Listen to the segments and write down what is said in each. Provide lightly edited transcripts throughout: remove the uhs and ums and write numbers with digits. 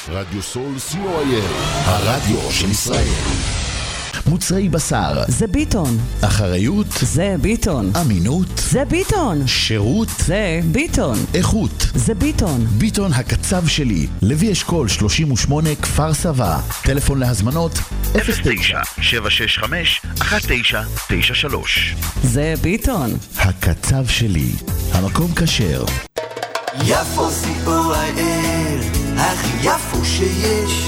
רדיו סול co.il, הרדיו של ישראל. מוצרי בשר זה ביטון, אחריות זה ביטון, אמינות זה ביטון, שירות זה ביטון, איכות זה ביטון. ביטון הקצב שלי, לוי אשכול 38 כפר סבא. טלפון להזמנות 09-765-1993. זה ביטון, הקצב שלי, המקום כשר. יפו co.il, הכי יפו שיש,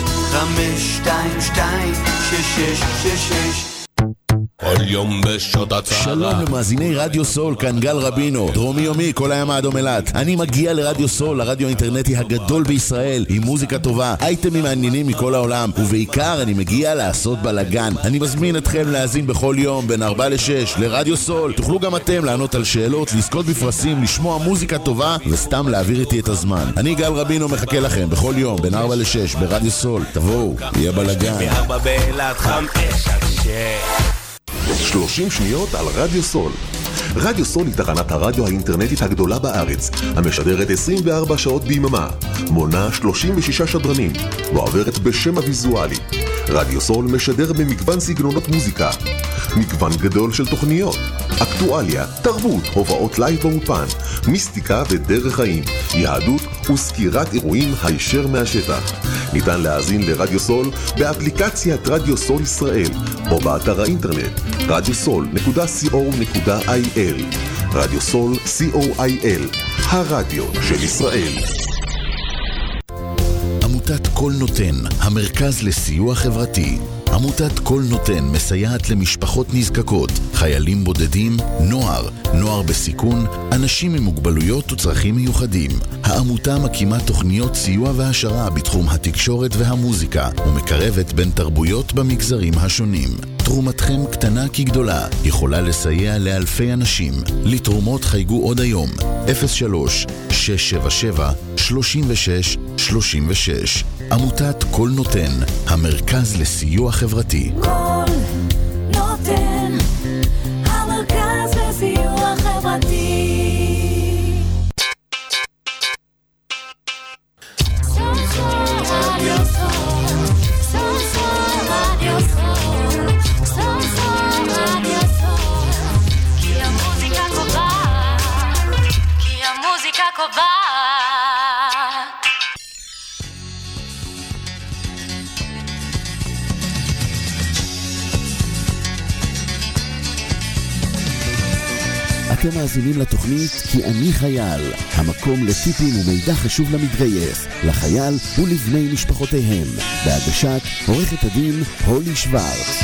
522-6666. כל יום בשעות הצהרה. שלום למאזיני רדיו סול, כאן גל רבינו, דרומי יומי, כל הים האדום אילת. אני מגיע לרדיו סול, הרדיו האינטרנטי הגדול בישראל, עם מוזיקה טובה, אייטמים מעניינים מכל העולם, ובעיקר אני מגיע לעשות בלגן. אני מזמין אתכם להאזין בכל יום בין 4 ל-6 לרדיו סול. תוכלו גם אתם לענות על שאלות, לזכות בפרסים, לשמוע מוזיקה טובה וסתם להעביר איתי את הזמן. אני גל רבינו מחכה לכם בכל יום בין 4 ל-6 ברדיו סול. תבואו, יהיה בלגן. מ4 באילת 5-6. 30 שניות על רדיו סול. רדיו סול היא תחנת הרדיו האינטרנטית הגדולה בארץ, המשדרת 24 שעות ביממה, מונה 36 שדרנים, ועוברת בשם הוויזואלי. רדיו סול משדר במגוון סגנונות מוזיקה, מגוון גדול של תוכניות, אקטואליה, תרבות, הופעות לייב באופן, מיסטיקה ודרך חיים, יהדות וסקירת אירועים הישר מהשטח. ניתן להאזין לרדיו סול באפליקציית רדיו סול ישראל או באתר האינטרנט radiosol.co.il. רדיו סול co.il, הרדיו של ישראל. עמותת כל נותן, המרכז לסיוע חברתי. עמותת כל נותן מסייעת למשפחות נזקקות, חיילים בודדים, נוער בסיכון, אנשים עם מוגבלויות וצרכים מיוחדים. העמותה מקימה תוכניות סיוע והשרה בתחום התקשורת והמוזיקה, ומקרבת בין תרבויות במגזרים השונים. תרומתכם קטנה כגדולה, יכולה לסייע לאלפי אנשים. לתרומות חייגו עוד היום, 03-677-3636. עמותת כל נותן, המרכז לסיוע חברתי. כל נותן, המרכז לסיוע חברתי. אתם מאזינים לתוכנית כי אני חייל, המקום לטיפים ומידע חשוב למתגייס, לחייל ולבני משפחותיהם, בהגשת עורכת הדין הולי שוורץ.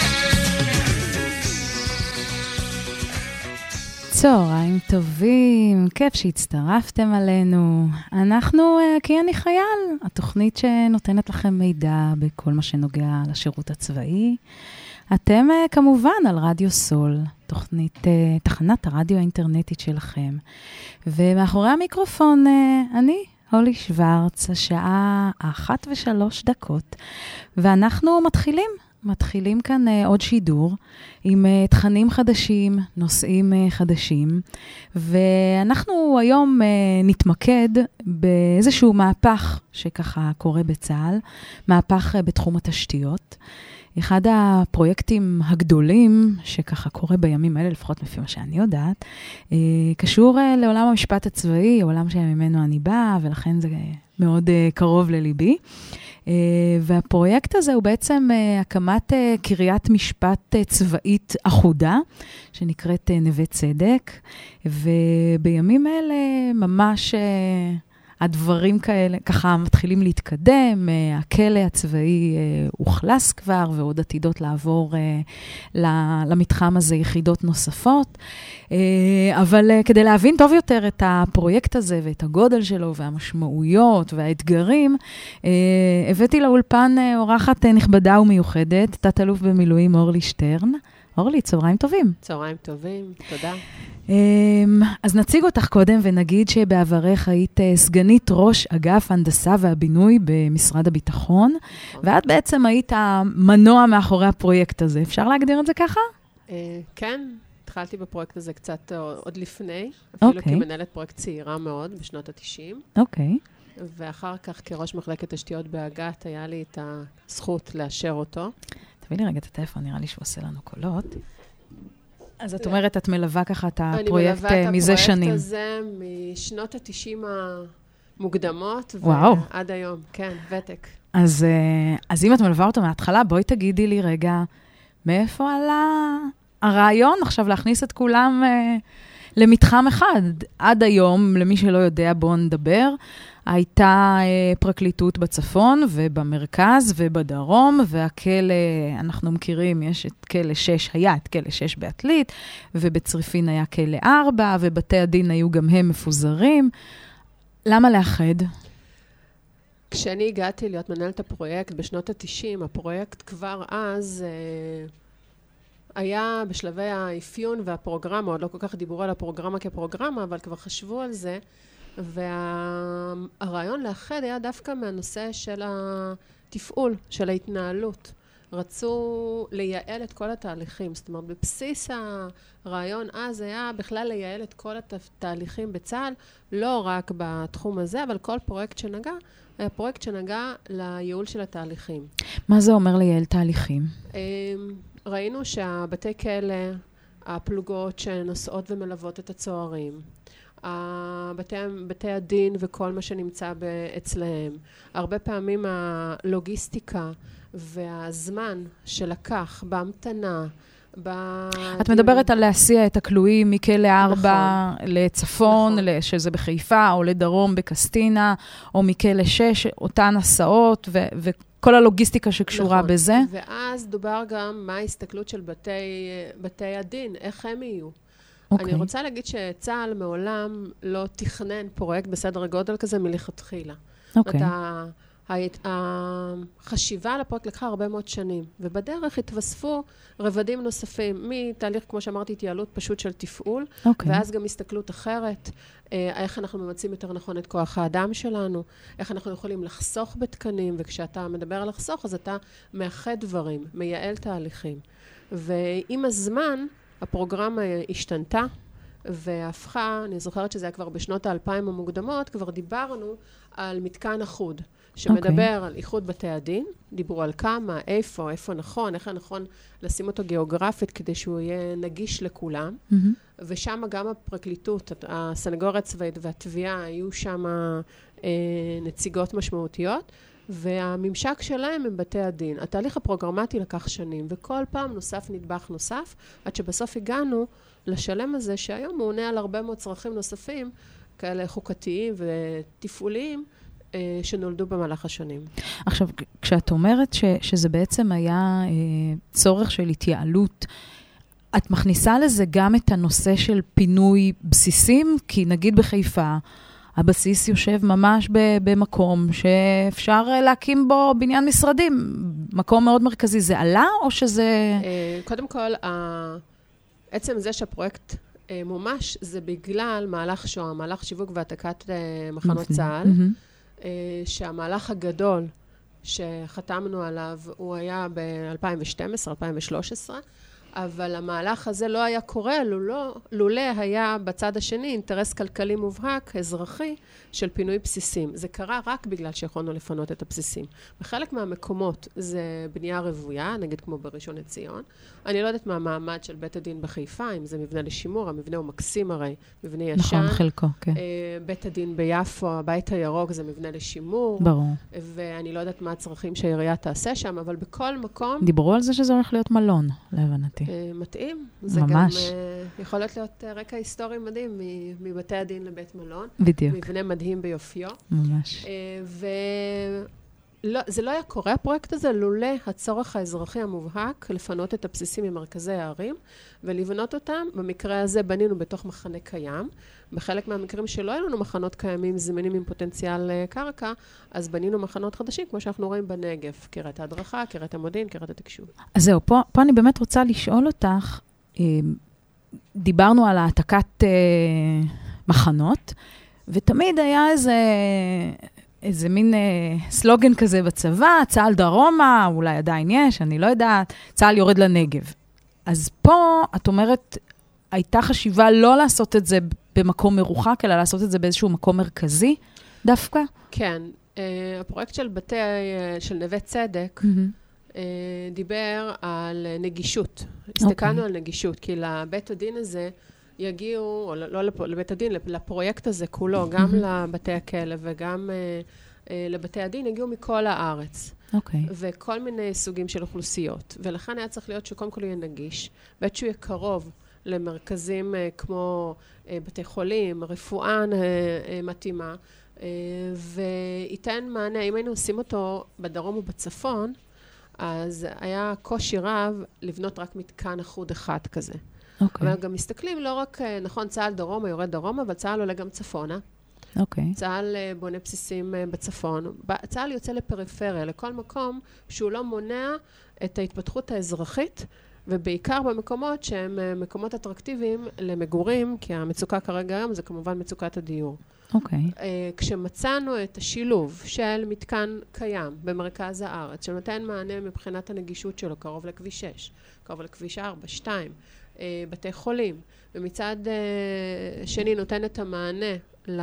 צהריים טובים, כיף שהצטרפתם עלינו. אנחנו כי אני חייל, התוכנית שנותנת לכם מידע בכל מה שנוגע לשירות הצבאי. אתם כמובן על רדיו סול, תחנת הרדיו האינטרנטית שלכם. ומאחורי המיקרופון אני, הולי שוורץ, השעה 1:03, ואנחנו מתחילים כאן עוד שידור עם תכנים חדשים, נושאים חדשים, ואנחנו היום נתמקד באיזשהו מהפך שככה קורה בצה"ל, מהפך בתחום התשתיות. אחד הפרויקטים הגדולים שככה קורה בימים האלה, לפחות לפי מה שאני יודעת, קשור לעולם המשפט הצבאי, העולם שממנו אני באה, ולכן זה מאוד קרוב לליבי. והפרויקט הזה הוא בעצם הקמת קריית משפט צבאית אחודה, שנקראת נווה צדק, ובימים אלה ממש הדברים כאלה, ככה מתחילים להתקדם, הכלא הצבאי הוחלס כבר, ועוד עתידות לעבור למתחם הזה יחידות נוספות. אבל כדי להבין טוב יותר את הפרויקט הזה, ואת הגודל שלו, והמשמעויות, והאתגרים, הבאתי לאולפן אורחת נכבדה ומיוחדת, תת-אלוף במילואים אורלי שטרן. אורלי, צהריים טובים. צהריים טובים, תודה. אז נציג אותך קודם ונגיד שבעברך היית סגנית ראש אגף הנדסה והבינוי במשרד הביטחון, ואת בעצם היית המנוע מאחורי הפרויקט הזה. אפשר להגדיר את זה ככה? כן, התחלתי בפרויקט הזה קצת עוד לפני, אפילו כמנהלת פרויקט צעירה מאוד בשנות ה-90. אוקיי. ואחר כך כראש מחלקת תשתיות באג"ת, היה לי את הזכות לאשר אותו. תביא לי רגע את הטלפון, נראה לי שהוא עושה לנו קולות. אז את אומרת, את מלווה ככה את הפרויקט מזה שנים. אני מלווה את הפרויקט הזה משנות ה-90 המוקדמות, ועד היום, כן, ותק. אז אם את מלווה אותו מההתחלה, בואי תגידי לי רגע, מאיפה עלה הרעיון עכשיו להכניס את כולם למתחם אחד? עד היום, למי שלא יודע, בואו נדבר, הייתה פרקליטות בצפון ובמרכז ובדרום, והכלא, אנחנו מכירים, יש את כלא 6, היה את כלא 6 בעתלית, ובצריפין היה כלא 4, ובתי הדין היו גם הם מפוזרים. למה לאחד? כשאני הגעתי להיות מנהלת הפרויקט בשנות ה-90, הפרויקט כבר אז היה בשלבי האפיון והפרוגרמה, עוד לא כל כך דיברו על הפרוגרמה כפרוגרמה, אבל כבר חשבו על זה, והרעיון לאחד היה דווקא מהנושא של התפעול, של ההתנהלות. רצו לייעל את כל התהליכים, זאת אומרת, בבסיס הרעיון אז היה בכלל לייעל את כל התהליכים בצה"ל, לא רק בתחום הזה, אבל כל פרויקט שנגע, היה פרויקט שנגע לייעול של התהליכים. מה זה אומר לייעל תהליכים? ראינו שהבתי כלא, הפלוגות שנוסעות ומלוות את הצוערים, בתי הדין וכל מה שנמצא אצלהם, הרבה פעמים הלוגיסטיקה והזמן שלקח בהמתנה, את מדברת על להסיע את הכלואים מכלא 4 לצפון, שזה בחיפה, או לדרום בקסטינה, או מכלא 6, אותן הסעות, וכל הלוגיסטיקה שקשורה בזה. ואז דובר גם מה ההסתכלות של בתי הדין, איך הם יהיו. אני רוצה להגיד שצה"ל מעולם לא תכנן פרויקט בסדר הגודל כזה מלכתחילה. החשיבה על הפרויקט לקחה הרבה מאוד שנים, ובדרך התווספו רבדים נוספים, מתהליך, כמו שאמרתי, התייעלות פשוט של תפעול, ואז גם הסתכלות אחרת, איך אנחנו ממצאים יותר נכון את כוח האדם שלנו, איך אנחנו יכולים לחסוך בתקנים, וכשאתה מדבר על לחסוך, אז אתה מאחד דברים, מייעל תהליכים. ועם הזמן, הפרוגרמה השתנתה, והפכה, אני זוכרת שזה היה כבר בשנות ה-2000 המוקדמות, כבר דיברנו על מתקן אחוד, שמדבר על איחוד בתי הדין, דיברו על כמה, איפה נכון, איך נכון לשים אותו גיאוגרפית כדי שהוא יהיה נגיש לכולם, ושם גם הפרקליטות, הסנגוריה הצבאית והתביעה, היו שם נציגות משמעותיות, והממשק שלהם הם בתי הדין. התהליך הפרוגרמטי לקח שנים, וכל פעם נוסף נדבך נוסף, עד שבסוף הגענו לשלם הזה, שהיום הוא עונה על הרבה מאוד צרכים נוספים, כאלה חוקתיים ותפעוליים, שנולדו במהלך השנים. עכשיו, כשאת אומרת שזה בעצם היה צורך של התייעלות, את מכניסה לזה גם את הנושא של פינוי בסיסים? כי נגיד בחיפה, הבסיס יושב ממש במקום שאפשר להקים בו בניין משרדים. מקום מאוד מרכזי. זה עלה או שזה... קודם כל, עצם זה שהפרויקט מומש, זה בגלל מהלך שואה, מהלך שיווק והעתקת מחנות צה"ל, שהמהלך הגדול שחתמנו עליו, הוא היה ב-2012, 2013, אבל המהלך הזה לא היה קורה, לולא היה בצד השני אינטרס כלכלי מובהק, אזרחי, של פינוי בסיסים. זה קרה רק בגלל שיכולנו לפנות את הבסיסים. בחלק מהמקומות זה בנייה רוויה, נגיד כמו בראשון לציון. אני לא יודעת מה המעמד של בית הדין בחיפה, אם זה מבנה לשימור, המבנה הוא מקסים הרי, מבנה ישן. נכון, חלקו, כן. בית הדין ביפו, הבית הירוק, זה מבנה לשימור. ברור. ואני לא יודעת מה הצרכים שהעירייה תעשה שם, אבל בכל מקום... דיברו על זה שזה הולך להיות מלון, להבנתי. מתאים. זה ממש. גם יכול להיות רקע היסטורי מדהים, מבתי הדין לבית מלון. בדיוק. מבנה מדהים ביופיו. ממש. זה לא היה קורה, הפרויקט הזה, לולא הצורך האזרחי המובהק, לפנות את הבסיסים ממרכזי הערים, ולבנות אותם. במקרה הזה בנינו בתוך מחנה קיים. בחלק מהמקרים שלא היו לנו מחנות קיימים, זמינים עם פוטנציאל קרקע, אז בנינו מחנות חדשים, כמו שאנחנו רואים בנגב. קריית ההדרכה, קריית המודיעין, קריית התקשוב. אז זהו, פה אני באמת רוצה לשאול אותך, דיברנו על העתקת מחנות, ותמיד היה איזה מין סלוגן כזה בצבא, צה"ל דרומה, אולי עדיין יש, אני לא יודעת, צה"ל יורד לנגב. אז פה, את אומרת, הייתה חשיבה לא לעשות את זה במקום מרוחק, אלא לעשות את זה באיזשהו מקום מרכזי. דווקא? כן. הפרויקט של נווה צדק דיבר על נגישות. הסתכלנו על נגישות, כי לבית הדין הזה יגיעו, או לא לבית הדין, לפרויקט הזה כולו, גם לבתי הכלא וגם לבתי הדין, יגיעו מכל הארץ. וכל מיני סוגים של אוכלוסיות. ולכן היה צריך להיות שקודם כל יהיה נגיש, בעת שהוא יהיה קרוב למרכזים כמו בתי חולים, רפואה מתאימה, וייתן מענה. אם היינו עושים אותו בדרום ובצפון, אז היה קושי רב לבנות רק מתקן אחוד אחד כזה. אבל גם מסתכלים לא רק, נכון, צהל דרומה יורד דרומה, אבל צהל עולה גם צפונה. צהל בונה בסיסים בצפון. צהל יוצא לפריפריה, לכל מקום שהוא לא מונע את ההתפתחות האזרחית, ובעיקר במקומות שהם מקומות אטרקטיביים למגורים, כי המצוקה כרגע היום זה כמובן מצוקת הדיור. כשמצאנו את השילוב של מתקן קיים במרכז הארץ, שנותן מענה מבחינת הנגישות שלו, קרוב לכביש 6, קרוב לכביש 4, 2, בתי חולים, ומצד שני נותן את המענה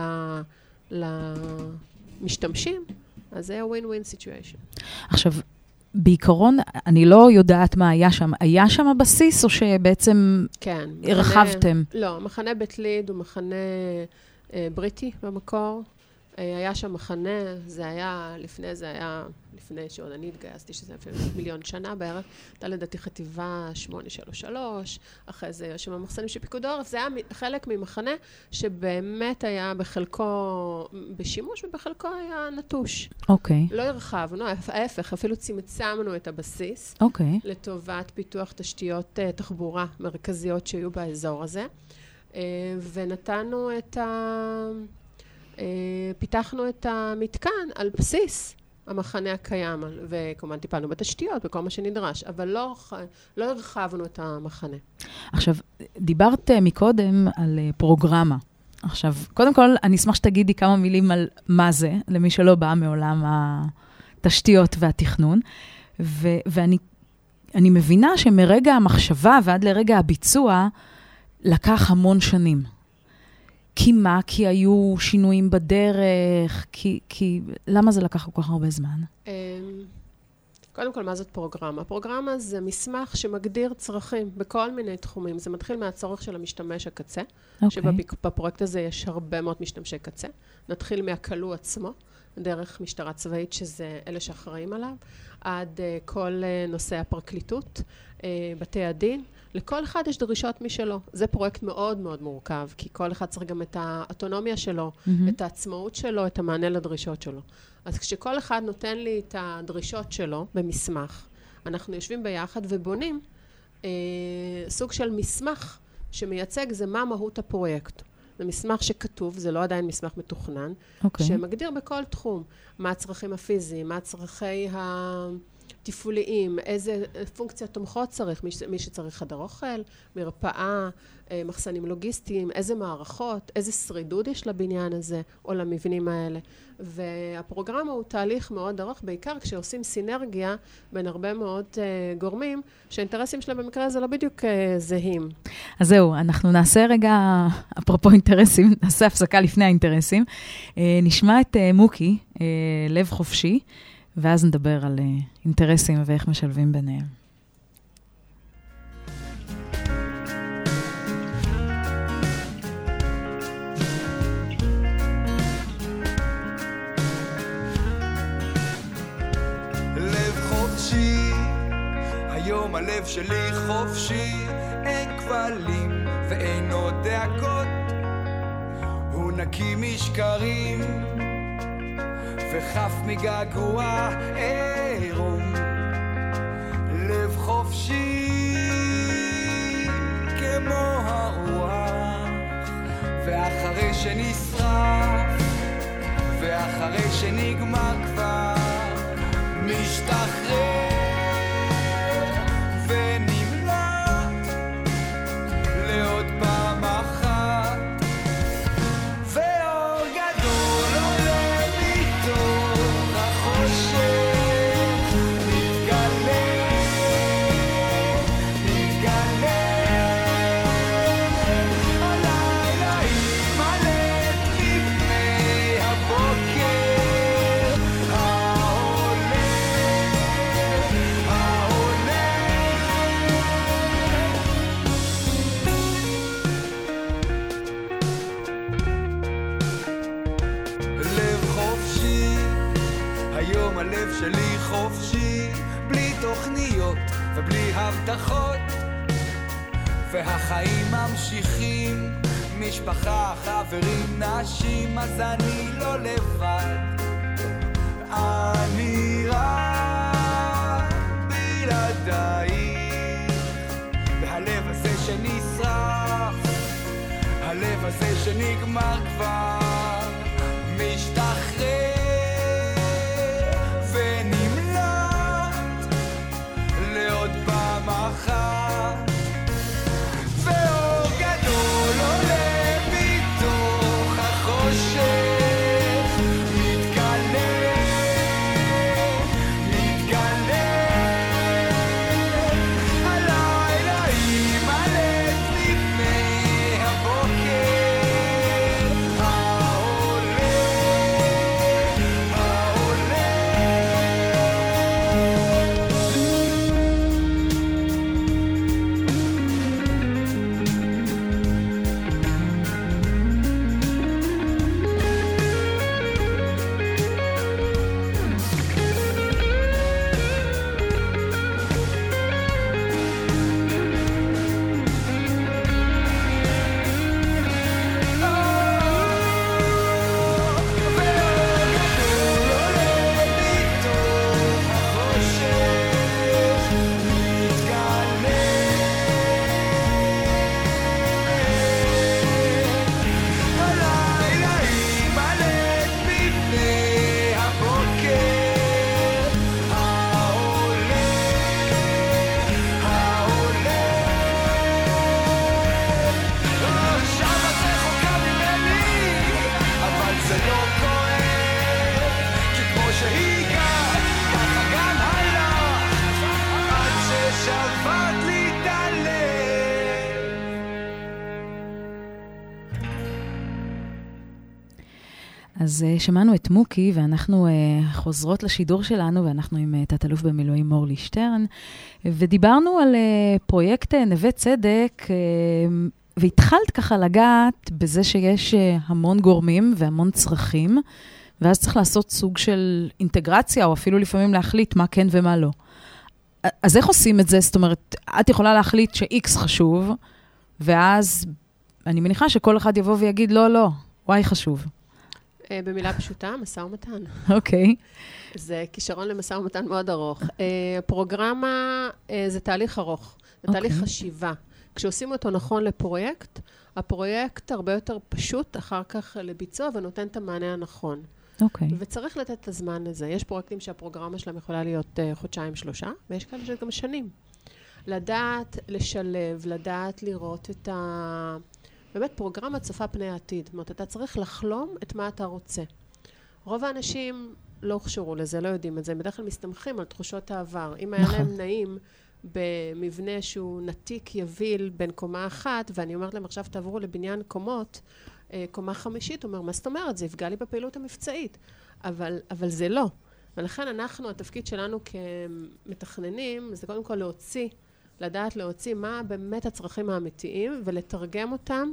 למשתמשים, אז זה win-win situation. עכשיו, בעיקרון, אני לא יודעת מה היה שם. היה שם הבסיס, או שבעצם הרחבתם? לא, מחנה בית ליד הוא מחנה בריטי במקור. היה שם מחנה, זה היה לפני שעוד אני התגייסתי, שזה לפני 1,000,000 שנה בערך, הייתה לדעתי חטיבה 833, אחרי זה יש שם מחסנים של פיקוד העורף, זה היה חלק ממחנה שבאמת היה בחלקו בשימוש, ובחלקו היה נטוש. לא הרחבנו, ההפך, אפילו צמצמנו את הבסיס, לטובת פיתוח תשתיות תחבורה מרכזיות שהיו באזור הזה, ונתנו פיתחנו את המתקן על בסיס המחנה הקיים, וכמובן טיפלנו בתשתיות, בכל מה שנדרש, אבל לא הרחבנו את המחנה. עכשיו, דיברת מקודם על פרוגרמה. עכשיו, קודם כל, אני אשמח שתגידי כמה מילים על מה זה, למי שלא בא מעולם התשתיות והתכנון, ואני מבינה שמרגע המחשבה ועד לרגע הביצוע, לקח המון שנים. כי מה? כי היו שינויים בדרך? למה זה לקח כל כך הרבה זמן? קודם כל, מה זאת פרוגרמה? פרוגרמה זה מסמך שמגדיר צרכים בכל מיני תחומים. זה מתחיל מהצורך של המשתמש הקצה, שבפרויקט הזה יש הרבה מאוד משתמשי קצה. נתחיל מהכלוא עצמו, דרך משטרה צבאית, שזה אלה שאחראים עליו, עד כל נושא הפרקליטות, בתי הדין. לכל אחד יש דרישות משלו. זה פרויקט מאוד מאוד מורכב, כי כל אחד צריך גם את האוטונומיה שלו, את העצמאות שלו, את המענה לדרישות שלו. אז כשכל אחד נותן לי את הדרישות שלו במסמך, אנחנו יושבים ביחד ובונים סוג של מסמך שמייצג זה מה מהות הפרויקט. זה מסמך שכתוב, זה לא עדיין מסמך מתוכנן, שמגדיר בכל תחום מה הצרכים הפיזיים, מה הצרכי תפעוליים, איזה פונקציה תומכות צריך, מי שצריך חדר אוכל, מרפאה, מחסנים לוגיסטיים, איזה מערכות, איזה שרידות יש לבניין הזה או למבנים האלה. והפרוגרמה הוא תהליך מאוד ארוך, בעיקר כשעושים סינרגיה בין הרבה מאוד גורמים, שהאינטרסים שלהם במקרה הזה לא בדיוק זהים. אז זהו, אנחנו נעשה רגע, אפרופו אינטרסים, נעשה הפסקה לפני האינטרסים. נשמע את מוקי, לב חופשי, ואז נדבר על אינטרסים ואיך משלבים ביניהם. לב חופשי, היום הלב שלי חופשי, אין כבלים ואין עוד דאגות, הוא נקי משקרים וחף מגעגוע עירום. לב חופשי כמו הרוח, ואחרי שנשרף ואחרי שנגמר כבר משתחרר ונמלט לעוד פעם אחת, ואור גדול עולה מתוך החושך, מתגלה הלילה יתמלא לפני הבוקר. שלי חופשי, בלי תוכניות ובלי הבטחות, והחיים ממשיכים, משפחה, חברים, נשים, אז אני לא לבד, אני רק בלעדייך, והלב הזה שנשרף, הלב הזה שנגמר כבר, משתחרר ונמלט לעוד פעם אחת, ואור גדול עולה מתוך החושך, אז שמענו את מוקי, ואנחנו חוזרות לשידור שלנו, ואנחנו עם תת-אלוף במילואים מורלי שטרן, ודיברנו על פרויקט נווה צדק, והתחלת ככה לגעת בזה שיש המון גורמים והמון צרכים, ואז צריך לעשות סוג של אינטגרציה, או אפילו לפעמים להחליט מה כן ומה לא. אז איך עושים את זה? זאת אומרת, את יכולה להחליט ש-X חשוב, ואז אני מניחה שכל אחד יבוא ויגיד, לא, לא, Y חשוב. במילה פשוטה, משא ומתן. אוקיי. זה כישרון למשא ומתן מאוד ארוך. הפרוגרמה זה תהליך ארוך, זה תהליך חשיבה. כשעושים אותו נכון לפרויקט, הפרויקט הרבה יותר פשוט אחר כך לביצוע ונותן את המענה הנכון. אוקיי. וצריך לתת את הזמן לזה. יש פרויקטים שהפרוגרמה שלהם יכולה להיות חודשיים-3, ויש כאלה שגם שנים. לדעת לשלב, לדעת לראות את באמת פרוגרמה צופה פני העתיד. זאת אומרת, אתה צריך לחלום את מה אתה רוצה. רוב האנשים לא הוכשרו לזה, לא יודעים את זה. הם בדרך כלל מסתמכים על תחושות העבר. אם היה להם נעים במבנה שהוא נתיק יביל בין קומה אחת, ואני אומרת להם עכשיו תעברו לבניין קומות, קומה חמישית, אומר, מה זאת אומרת? זה יפגע לי בפעילות המבצעית. אבל זה לא. ולכן אנחנו, התפקיד שלנו כמתכננים, זה קודם כל לדעת להוציא מה באמת הצרכים האמיתיים, ולתרגם אותם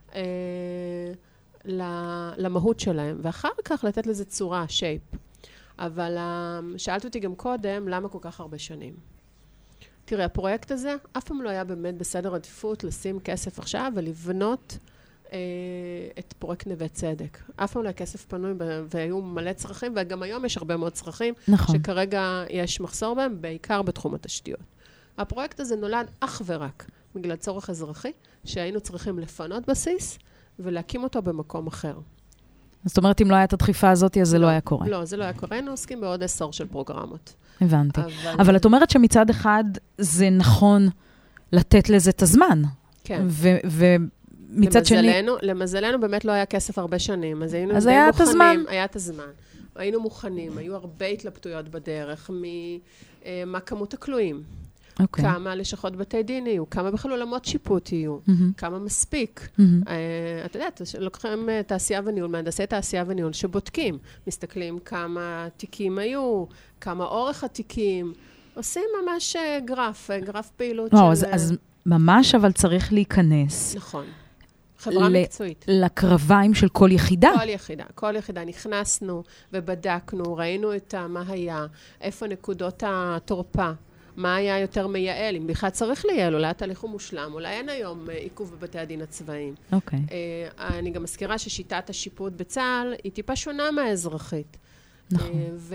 למהות שלהם. ואחר כך לתת לזה צורה, שייפ. אבל שאלת אותי גם קודם, למה כל כך הרבה שנים? תראה, הפרויקט הזה אף פעם לא היה באמת בסדר עדיפות לשים כסף עכשיו ולבנות את פרויקט נווה צדק. אף פעם לא היה כסף פנוי והיו מלא צרכים, וגם היום יש הרבה מאוד צרכים, נכון. שכרגע יש מחסור בהם, בעיקר בתחום התשתיות. הפרויקט הזה נולד אך ורק בגלל צורך אזרחי, שהיינו צריכים לפנות בסיס ולהקים אותו במקום אחר. זאת אומרת, אם לא היה את הדחיפה הזאת, אז זה לא היה קורה. לא, זה לא היה קורה. היינו עוסקים בעוד 10 של פרוגרמות. הבנתי. אבל את אומרת שמצד אחד זה נכון לתת לזה את הזמן. כן. ומצד שני... למזלנו באמת לא היה כסף הרבה שנים. אז היה את הזמן. היה את הזמן. היינו מוכנים, היו הרבה התלבטויות בדרך, מה כמות הכלואים. Okay. כמה לשכות בתי דין יהיו, כמה בכלל עולמות שיפוט יהיו, כמה מספיק. אתה יודעת, לוקחים תעשייה וניהול, מהנדסי תעשייה וניהול, שבודקים, מסתכלים כמה תיקים היו, כמה אורך התיקים, עושים ממש גרף פעילות אז ממש אבל צריך להיכנס. נכון. חברה מקצועית. לקרביים של כל יחידה. כל יחידה. נכנסנו ובדקנו, ראינו מה היה, איפה נקודות התורפה, מה היה יותר מייעל, אם בכלל צריך לייעל, אולי התהליך הוא מושלם, אולי אין היום עיכוב בבתי הדין הצבאיים. אוקיי. אני גם מזכירה ששיטת השיפוט בצה"ל היא טיפה שונה מהאזרחית. נכון.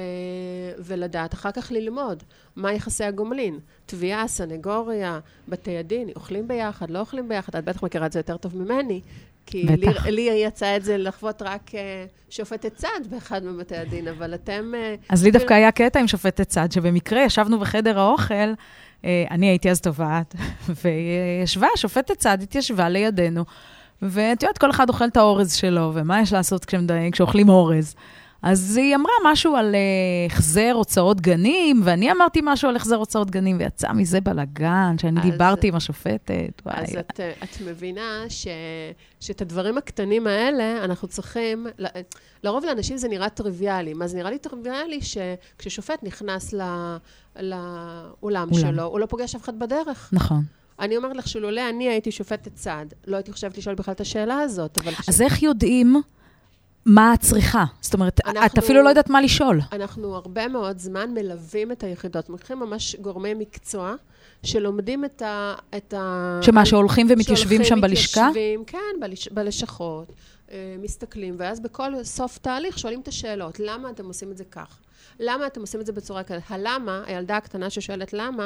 ולדעת, אחר כך ללמוד מה יחסי הגומלין, תביעה, סנגוריה, בתי הדין, אוכלים ביחד, לא אוכלים ביחד, את בטח מכירה את זה יותר טוב ממני, כי לי יצא את זה לחוות רק שופטת צד באחד מבתי הדין, אבל אתם... אז לי דווקא היה קטע עם שופטת צד, שבמקרה ישבנו בחדר האוכל, אני הייתי אז תובעת, וישבה, שופטת צד התיישבה לידינו, ואת יודעת, כל אחד אוכל את האורז שלו, ומה יש לעשות כשאוכלים אורז. אז היא אמרה משהו על החזר הוצאות גנים, ואני אמרתי משהו על החזר הוצאות גנים, ויצא מזה בלגן, שאני דיברתי עם השופטת. אז את מבינה שאת הדברים הקטנים האלה, אנחנו צריכים, לרוב לאנשים זה נראה טריוויאלי. מה זה נראה לי טריוויאלי? שכששופט נכנס לאולם שלו, הוא לא פוגש אף אחד בדרך. נכון. אני אומרת לך שלולא אני הייתי שופטת צד, לא הייתי חושבת לשאול בכלל את השאלה הזאת. אז איך יודעים מה את צריכה? זאת אומרת, את אפילו לא יודעת מה לשאול. אנחנו הרבה מאוד זמן מלווים את היחידות. מלכים ממש גורמי מקצוע שלומדים את שמה, שהולכים ומתיישבים שם בלשכה? כן, בלשכות, מסתכלים, ואז בכל סוף תהליך שואלים את השאלות. למה אתם עושים את זה כך? למה אתם עושים את זה בצורה כזאת? הלמה, הילדה הקטנה ששואלת למה,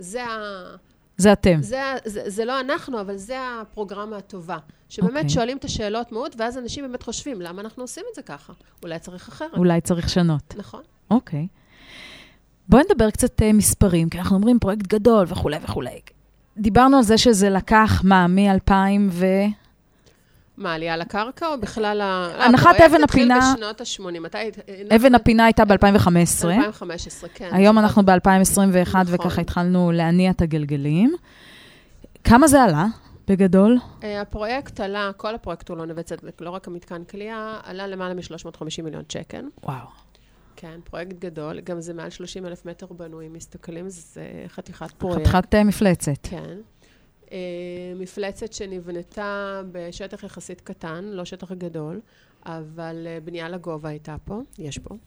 זה אתם. זה לא אנחנו, אבל זה הפרוגרמה הטובה. שבאמת שואלים את השאלות מאוד, ואז אנשים באמת חושבים, למה אנחנו עושים את זה ככה? אולי צריך אחרת. אולי צריך שנות. נכון. אוקיי. בואי נדבר קצת מספרים, כי אנחנו אומרים פרויקט גדול וכו' וכו'. דיברנו על זה שזה לקח מ-2000 מה, עלייה לקרקע או בכלל... הנחת אבן הפינה... בשנות ה-80. אבן הפינה הייתה ב-2015. 2015, כן. היום אנחנו ב-2021, וככה התחלנו להניע את הגלגלים. כמה זה עלה, בגדול? הפרויקט עלה, כל הפרויקט הוא לא נווה צדק, לא רק המתקן כליאה, עלה למעלה מ-350 מיליון שקל. וואו. כן, פרויקט גדול, גם זה מעל 30,000 מטר בנוי, מסתכלים, זה חתיכת פרויקט. חתיכת מפלצת. כן. מפלצת שנבנתה בשטח יחסית קטן, לא שטח גדול, אבל בנייה לגובה הייתה פה, יש פה.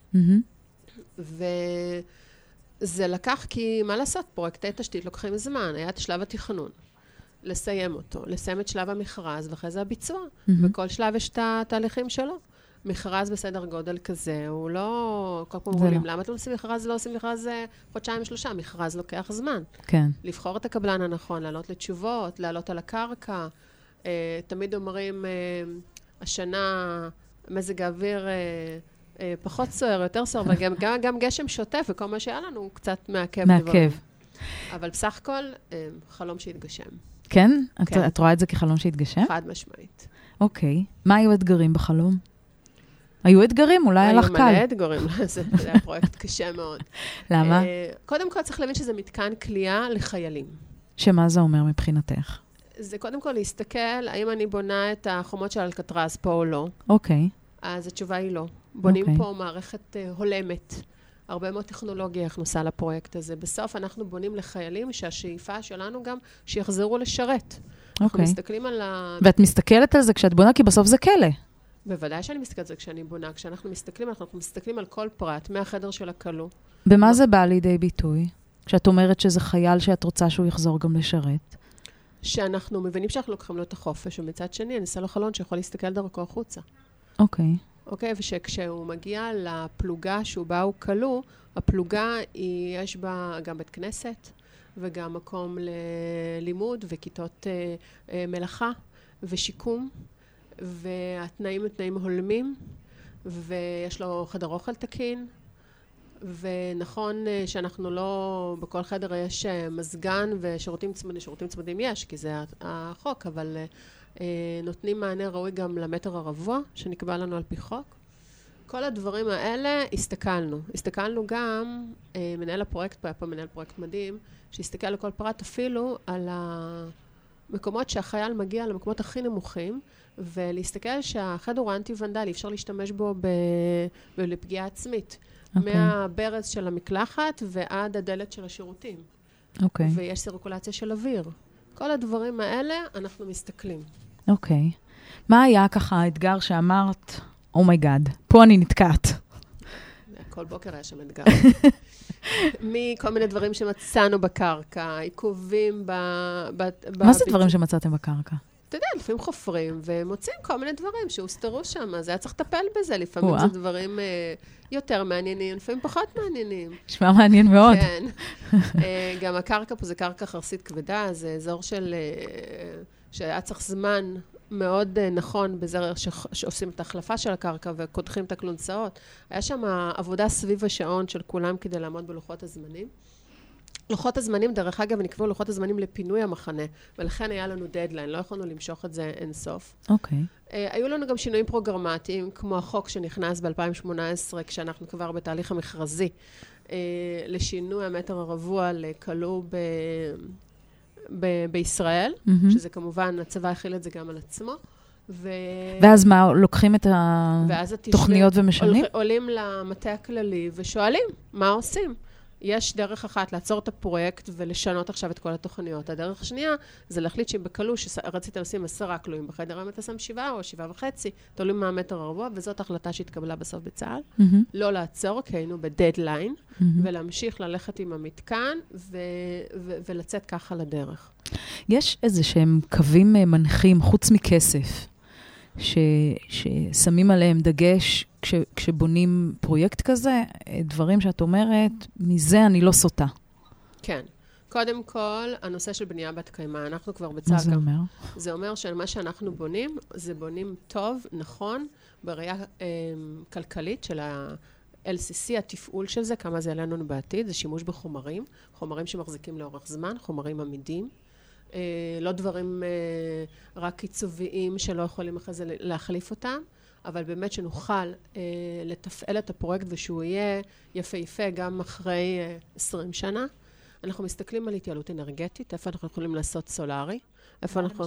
וזה לקח כי, מה לעשות, פרויקטי תשתית לוקחים זמן, היה את שלב התכנון, לסיים אותו, לסיים את שלב המכרז, ואחרי זה הביצוע. בכל שלב יש את התהליכים שלו. מכרז בסדר גודל כזה, הוא לא... כל פעם אומרים, למה אתם עושים מכרז? לא עושים מכרז חודשיים, 3, מכרז לוקח זמן. כן. לבחור את הקבלן הנכון, לעלות לתשובות, לעלות על הקרקע. תמיד אומרים, השנה מזג האוויר פחות סוער, יותר סוער, וגם גשם שוטף, וכל מה שהיה לנו קצת מעכב דברים. אבל בסך הכל, חלום שהתגשם. כן? את רואה את זה כחלום שהתגשם? חד משמעית. אוקיי. מה היו אתגרים בחלום? היו אתגרים? אולי הלך קל. היו מלא אתגרים, זה היה פרויקט קשה מאוד. למה? קודם כל צריך להבין שזה מתקן כליאה לחיילים. שמה זה אומר מבחינתך? זה קודם כל להסתכל, האם אני בונה את החומות של אלקטרז פה או לא. אוקיי. אז התשובה היא לא. בונים פה מערכת הולמת. הרבה מאוד טכנולוגיה הכנסה לפרויקט הזה. בסוף אנחנו בונים לחיילים שהשאיפה שלנו גם שיחזרו לשרת. אנחנו מסתכלים על ואת מסתכלת על זה כשאת בונה, כי בסוף זה כלא. בוודאי שאני מסתכלת על זה כשאני בונה. כשאנחנו מסתכלים על כל פרט, מהחדר של הכלוא. במה זה בא לידי ביטוי? כשאת אומרת שזה חייל שאת רוצה שהוא יחזור גם לשרת? שאנחנו מבינים שאנחנו לוקחים לו את החופש, ומצד שני, אני אעשה לו חלון שיכול להסתכל דרכו החוצה. אוקיי. אוקיי, ושכשהוא מגיע לפלוגה שהוא בא הוא כלוא, הפלוגה יש בה גם בית כנסת, וגם מקום ללימוד, וכיתות מלאכה, ושיקום. והתנאים הם תנאים הולמים, ויש לו חדר אוכל תקין, ונכון שאנחנו לא, בכל חדר יש מזגן ושירותים צמודים יש, כי זה החוק, אבל נותנים מענה ראוי גם למטר הרבוע, שנקבע לנו על פי חוק. כל הדברים האלה הסתכלנו גם, מנהל הפרויקט, היה פה מנהל פרויקט מדהים, שהסתכל לכל פרט אפילו על המקומות שהחייל מגיע למקומות הכי נמוכים, ולהסתכל שהחדר הוא אנטי-ונדלי, אפשר להשתמש בו לפגיעה עצמית. מהברז של המקלחת ועד הדלת של השירותים. ויש סירקולציה של אוויר. כל הדברים האלה אנחנו מסתכלים. אוקיי. מה היה ככה האתגר שאמרת, אומייגאד, פה אני נתקעת? כל בוקר היה שם אתגר. מכל מיני דברים שמצאנו בקרקע, עיכובים מה זה דברים שמצאתם בקרקע? אתה יודע, לפעמים חופרים ומוצאים כל מיני דברים שהוסתרו שם, אז היה צריך לטפל בזה. לפעמים זה דברים יותר מעניינים, לפעמים פחות מעניינים. נשמע מעניין מאוד. כן. גם הקרקע פה זה קרקע חרסית כבדה, זה אזור שהיה צריך זמן מאוד נכון בזה שעושים את ההחלפה של הקרקע וקודחים את הקלונסאות. היה שם עבודה סביב השעון של כולם כדי לעמוד בלוחות הזמנים. לוחות הזמנים, דרך אגב, נקבעו לוחות הזמנים לפינוי המחנה, ולכן היה לנו דדליין, לא יכולנו למשוך את זה אינסוף. אוקיי. היו לנו גם שינויים פרוגרמטיים, כמו החוק שנכנס ב-2018, כשאנחנו כבר בתהליך המכרזי, לשינוי המטר הרבוע לכלוא בישראל, שזה כמובן, הצבא הכיל את זה גם על עצמו. ואז מה, לוקחים את התוכניות ומשנים? עולים למטה הכללי ושואלים, מה עושים? יש דרך אחת לעצור את הפרויקט ולשנות עכשיו את כל התוכניות. הדרך השנייה זה להחליט שאם בקלו שרצית לשים 10 כלואים בחדר, אם אתה שם 7 או 7.5, תולים מה המטר הרבוע, וזאת החלטה שהתקבלה בסוף בצה"ל. לא לעצור, כי היינו בדדליין, ולהמשיך ללכת עם המתקן ולצאת ככה לדרך. יש איזה שהם קווים מנחים חוץ מכסף, ששמים עליהם דגש כשבונים פרויקט כזה, דברים שאת אומרת, מזה אני לא סוטה. כן. קודם כל, הנושא של בנייה בת קיימא, אנחנו כבר בצד. מה זה אומר? זה אומר שמה שאנחנו בונים, זה בונים טוב, נכון, בראייה כלכלית של ה-LCC, התפעול של זה, כמה זה יעלה לנו בעתיד, זה שימוש בחומרים, חומרים שמחזיקים לאורך זמן, חומרים עמידים, לא דברים רק עיצוביים שלא יכולים אחרי זה להחליף אותם, אבל באמת שנוכל לתפעל את הפרויקט ושהוא יהיה יפהפה גם אחרי 20 שנה. אנחנו מסתכלים על התייעלות אנרגטית, איפה אנחנו יכולים לעשות סולארי, איפה אנחנו...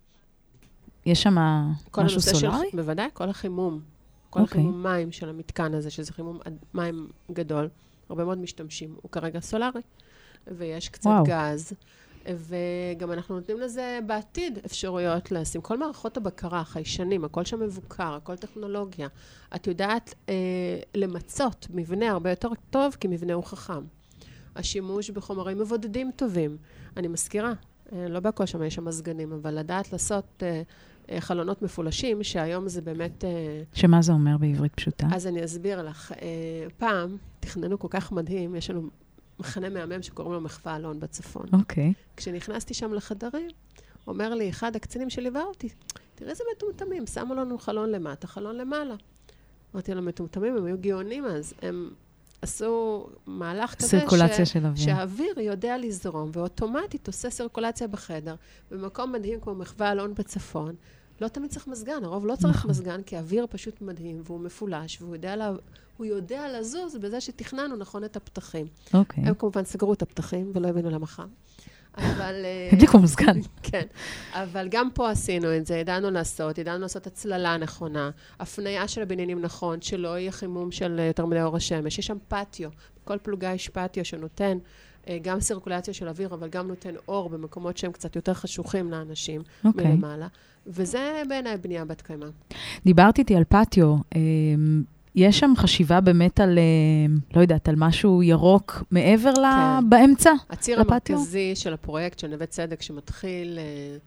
יש שם משהו סולארי? בוודאי, כל החימום. כל החימום מים של המתקן הזה, שזה חימום מים גדול, הרבה מאוד משתמשים, הוא כרגע סולארי, ויש קצת גז. וגם אנחנו נותנים לזה בעתיד אפשרויות לשים. כל מערכות הבקרה, חיישנים, הכל שם מבוקר, הכל טכנולוגיה. את יודעת למצות מבנה הרבה יותר טוב, כי מבנה הוא חכם. השימוש בחומרים מבודדים טובים. אני מזכירה, לא בהכל שם יש שם מזגנים, אבל לדעת לעשות חלונות מפולשים, שהיום זה באמת... שמה זה אומר בעברית פשוטה? אז אני אסביר לך. פעם תכננו כל כך מדהים, יש לנו... מחנה מהמם שקוראים לו מחווה אלון בצפון. אוקיי. כשנכנסתי שם לחדרים, אומר לי אחד הקצינים שליווה אותי, תראה איזה מטומטמים, שמו לנו חלון למטה, חלון למעלה. אמרתי לו, מטומטמים, הם היו גאונים אז, הם עשו מהלך כזה שהאוויר יודע לזרום, ואוטומטית עושה סירקולציה בחדר, במקום מדהים כמו מחווה אלון בצפון, לא תמיד צריך מזגן, הרוב לא צריך מזגן, כי האוויר פשוט מדהים, והוא מפולש, והוא יודע לזוז בזה שתכננו נכון את הפתחים. אוקיי. הם כמובן סגרו את הפתחים ולא הבינו למחר. אבל... הדליקו מזגן. כן. אבל גם פה עשינו את זה, ידענו לעשות הצללה נכונה, הפנייה של הבניינים נכון, שלא יהיה חימום של יותר מדי אור השמש. יש שם פטיו, בכל פלוגה יש פטיו שנותן גם סירקולציה של אוויר, אבל גם נותן אור במקומות שהם קצת יותר חשוכים לאנשים מלמעלה. וזה בעיניי בנייה בת קיימא. דיברת איתי על פטיו. יש שם חשיבה באמת על, לא יודעת, על משהו ירוק מעבר באמצע? הציר המרכזי של הפרויקט של נווה צדק שמתחיל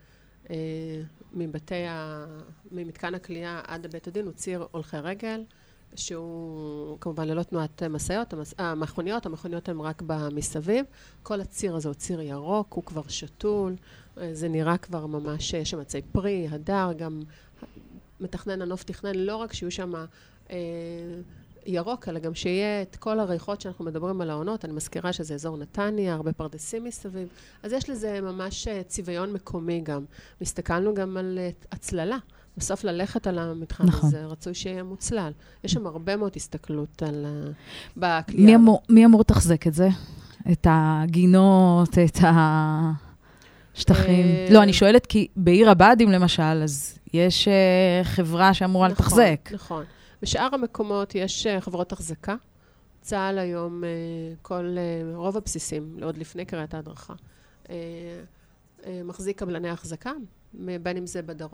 ממתקן הכלייה עד בית הדין, הוא ציר הולכי רגל, שהוא כמובן ללא תנועת מסעיות, המכוניות הן רק במסביב. כל הציר הזה הוא ציר ירוק, הוא כבר שתול, זה נראה כבר ממש, יש שם עצי פרי, הדר, גם מתכנן הנוף תכנן, לא רק שיהיו שם ירוק, אלא גם שיהיה את כל הריחות שאנחנו מדברים על העונות. אני מזכירה שזה אזור נתניה, הרבה פרדסים מסביב. אז יש לזה ממש צביון מקומי גם. מסתכלנו גם על הצללה. בסוף ללכת על המתחם הזה, רצוי שיהיה מוצלל. יש שם הרבה מאוד הסתכלות על... בכלייה. מי אמור תחזק את זה? את הגינות, את השטחים? לא, אני שואלת כי בעיר הבאדים למשל, אז יש חברה שאמורה לתחזק. נכון. בשאר המקומות יש חברות החזקה. צה"ל היום, רוב הבסיסים, עוד לפני קריאת ההדרכה, מחזיק קבלני החזקה, בין אם זה בדרום,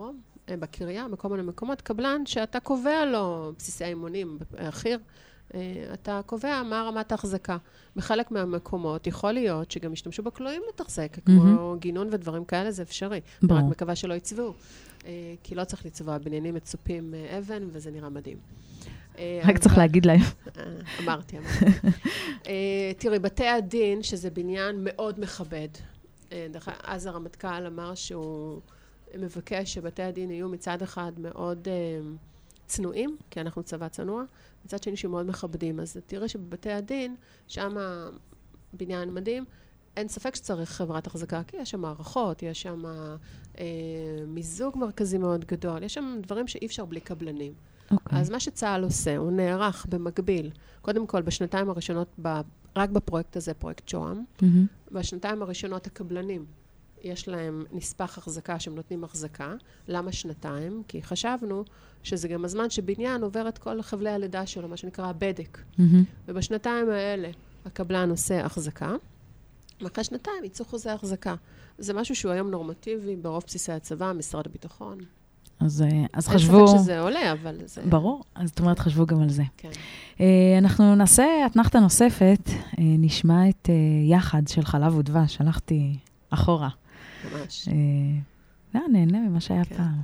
בקריה, בכל מיני מקומות, קבלן שאתה קובע לו בסיסי האימונים, אחיר, אתה קובע מה רמת ההחזקה. בחלק מהמקומות יכול להיות שגם ישתמשו בכלואים לתחזק, כמו גינון ודברים כאלה, זה אפשרי. אני רק מקווה שלא יצבעו, כי לא צריך לצבוע, בניינים מצופים אבן, וזה נראה מדהים. רק צריך להגיד להם. אמרתי. תראי, בתי הדין, שזה בניין מאוד מכבד. אז הרמטכ"ל אמר שהוא מבקש שבתי הדין יהיו מצד אחד מאוד צנועים, כי אנחנו צבא צנוע, מצד שני שמאוד מכבדים. אז תראי שבבתי הדין, שם בניין מדהים, אין ספק שצריך חברת החזקה, כי יש שם מערכות, יש שם מיזוג מרכזי מאוד גדול, יש שם דברים שאי אפשר בלי קבלנים. אז מה שצה"ל עושה, הוא נערך במקביל, קודם כל בשנתיים הראשונות, רק בפרויקט הזה, פרויקט שוהם, בשנתיים הראשונות הקבלנים, יש להם נספח החזקה שהם נותנים החזקה. למה שנתיים? כי חשבנו שזה גם הזמן שבניין עובר את כל חבלי הלידה שלו, מה שנקרא בדק. ובשנתיים האלה הקבלן עושה החזקה, ואחרי שנתיים יצאו חוזה החזקה. זה משהו שהוא היום נורמטיבי ברוב בסיסי הצבא, משרד הביטחון. אז חשבו... אין ספק שזה עולה, אבל זה... ברור, אז זאת אומרת, חשבו גם על זה. כן. אנחנו נעשה אתנחתה נוספת, נשמע את יחד של חלב ודבש, הלכתי אחורה. ממש. נהנה ממה שהיה פעם.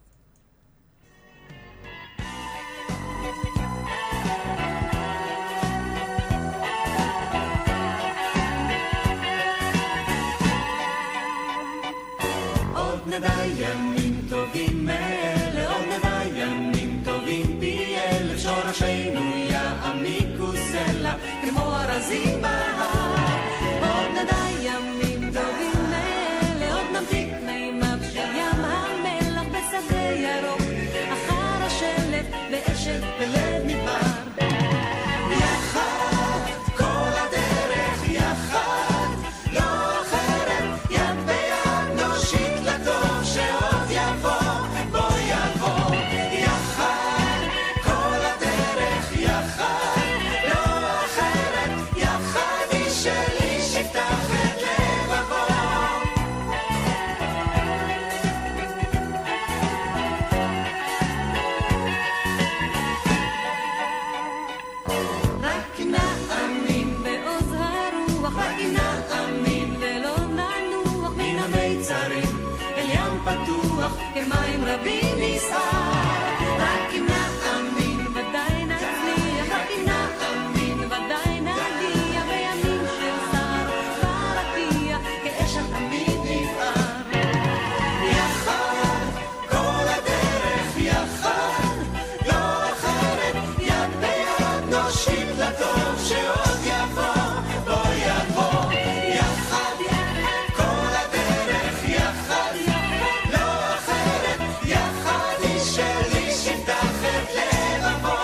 עוד נדע ימים טובים מאלה, עוד נדע ימים טובים פי אלף, שורשינו יעמיקו סלע כמו ארזים בהר. עוד נדע ימים טובים מאלה, עוד נמתיק מימיו של ים המלח בשדה ירוק, אחר השלט באשת בלב מדבר. יחד כל הדרך, יחד לא אחרת, יד ביד נושיט לטוב שעוד יבוא, בוא יבוא. יחד כל הדרך, יחד לא אחרת, יחד היא שלי שתפתח את לבבו. רק אם נאמין בעוז הרוח, רק אם נאמין ולא ננוח מן המיצרים אל ים פתוח כמים רבים נסער. רק אם נאמין ודאי נצליח, רק אם נאמין ודאי נגיע בימים של סער ורקיע כאש התמיד נבער. יחד כל הדרך, יחד לא אחרת, יד ביד נושיט לטוב שעוד יבוא, בוא יבוא. יחד כל הדרך, יחד לא אחרת, יחד היא שלי שתפתח את לבבו.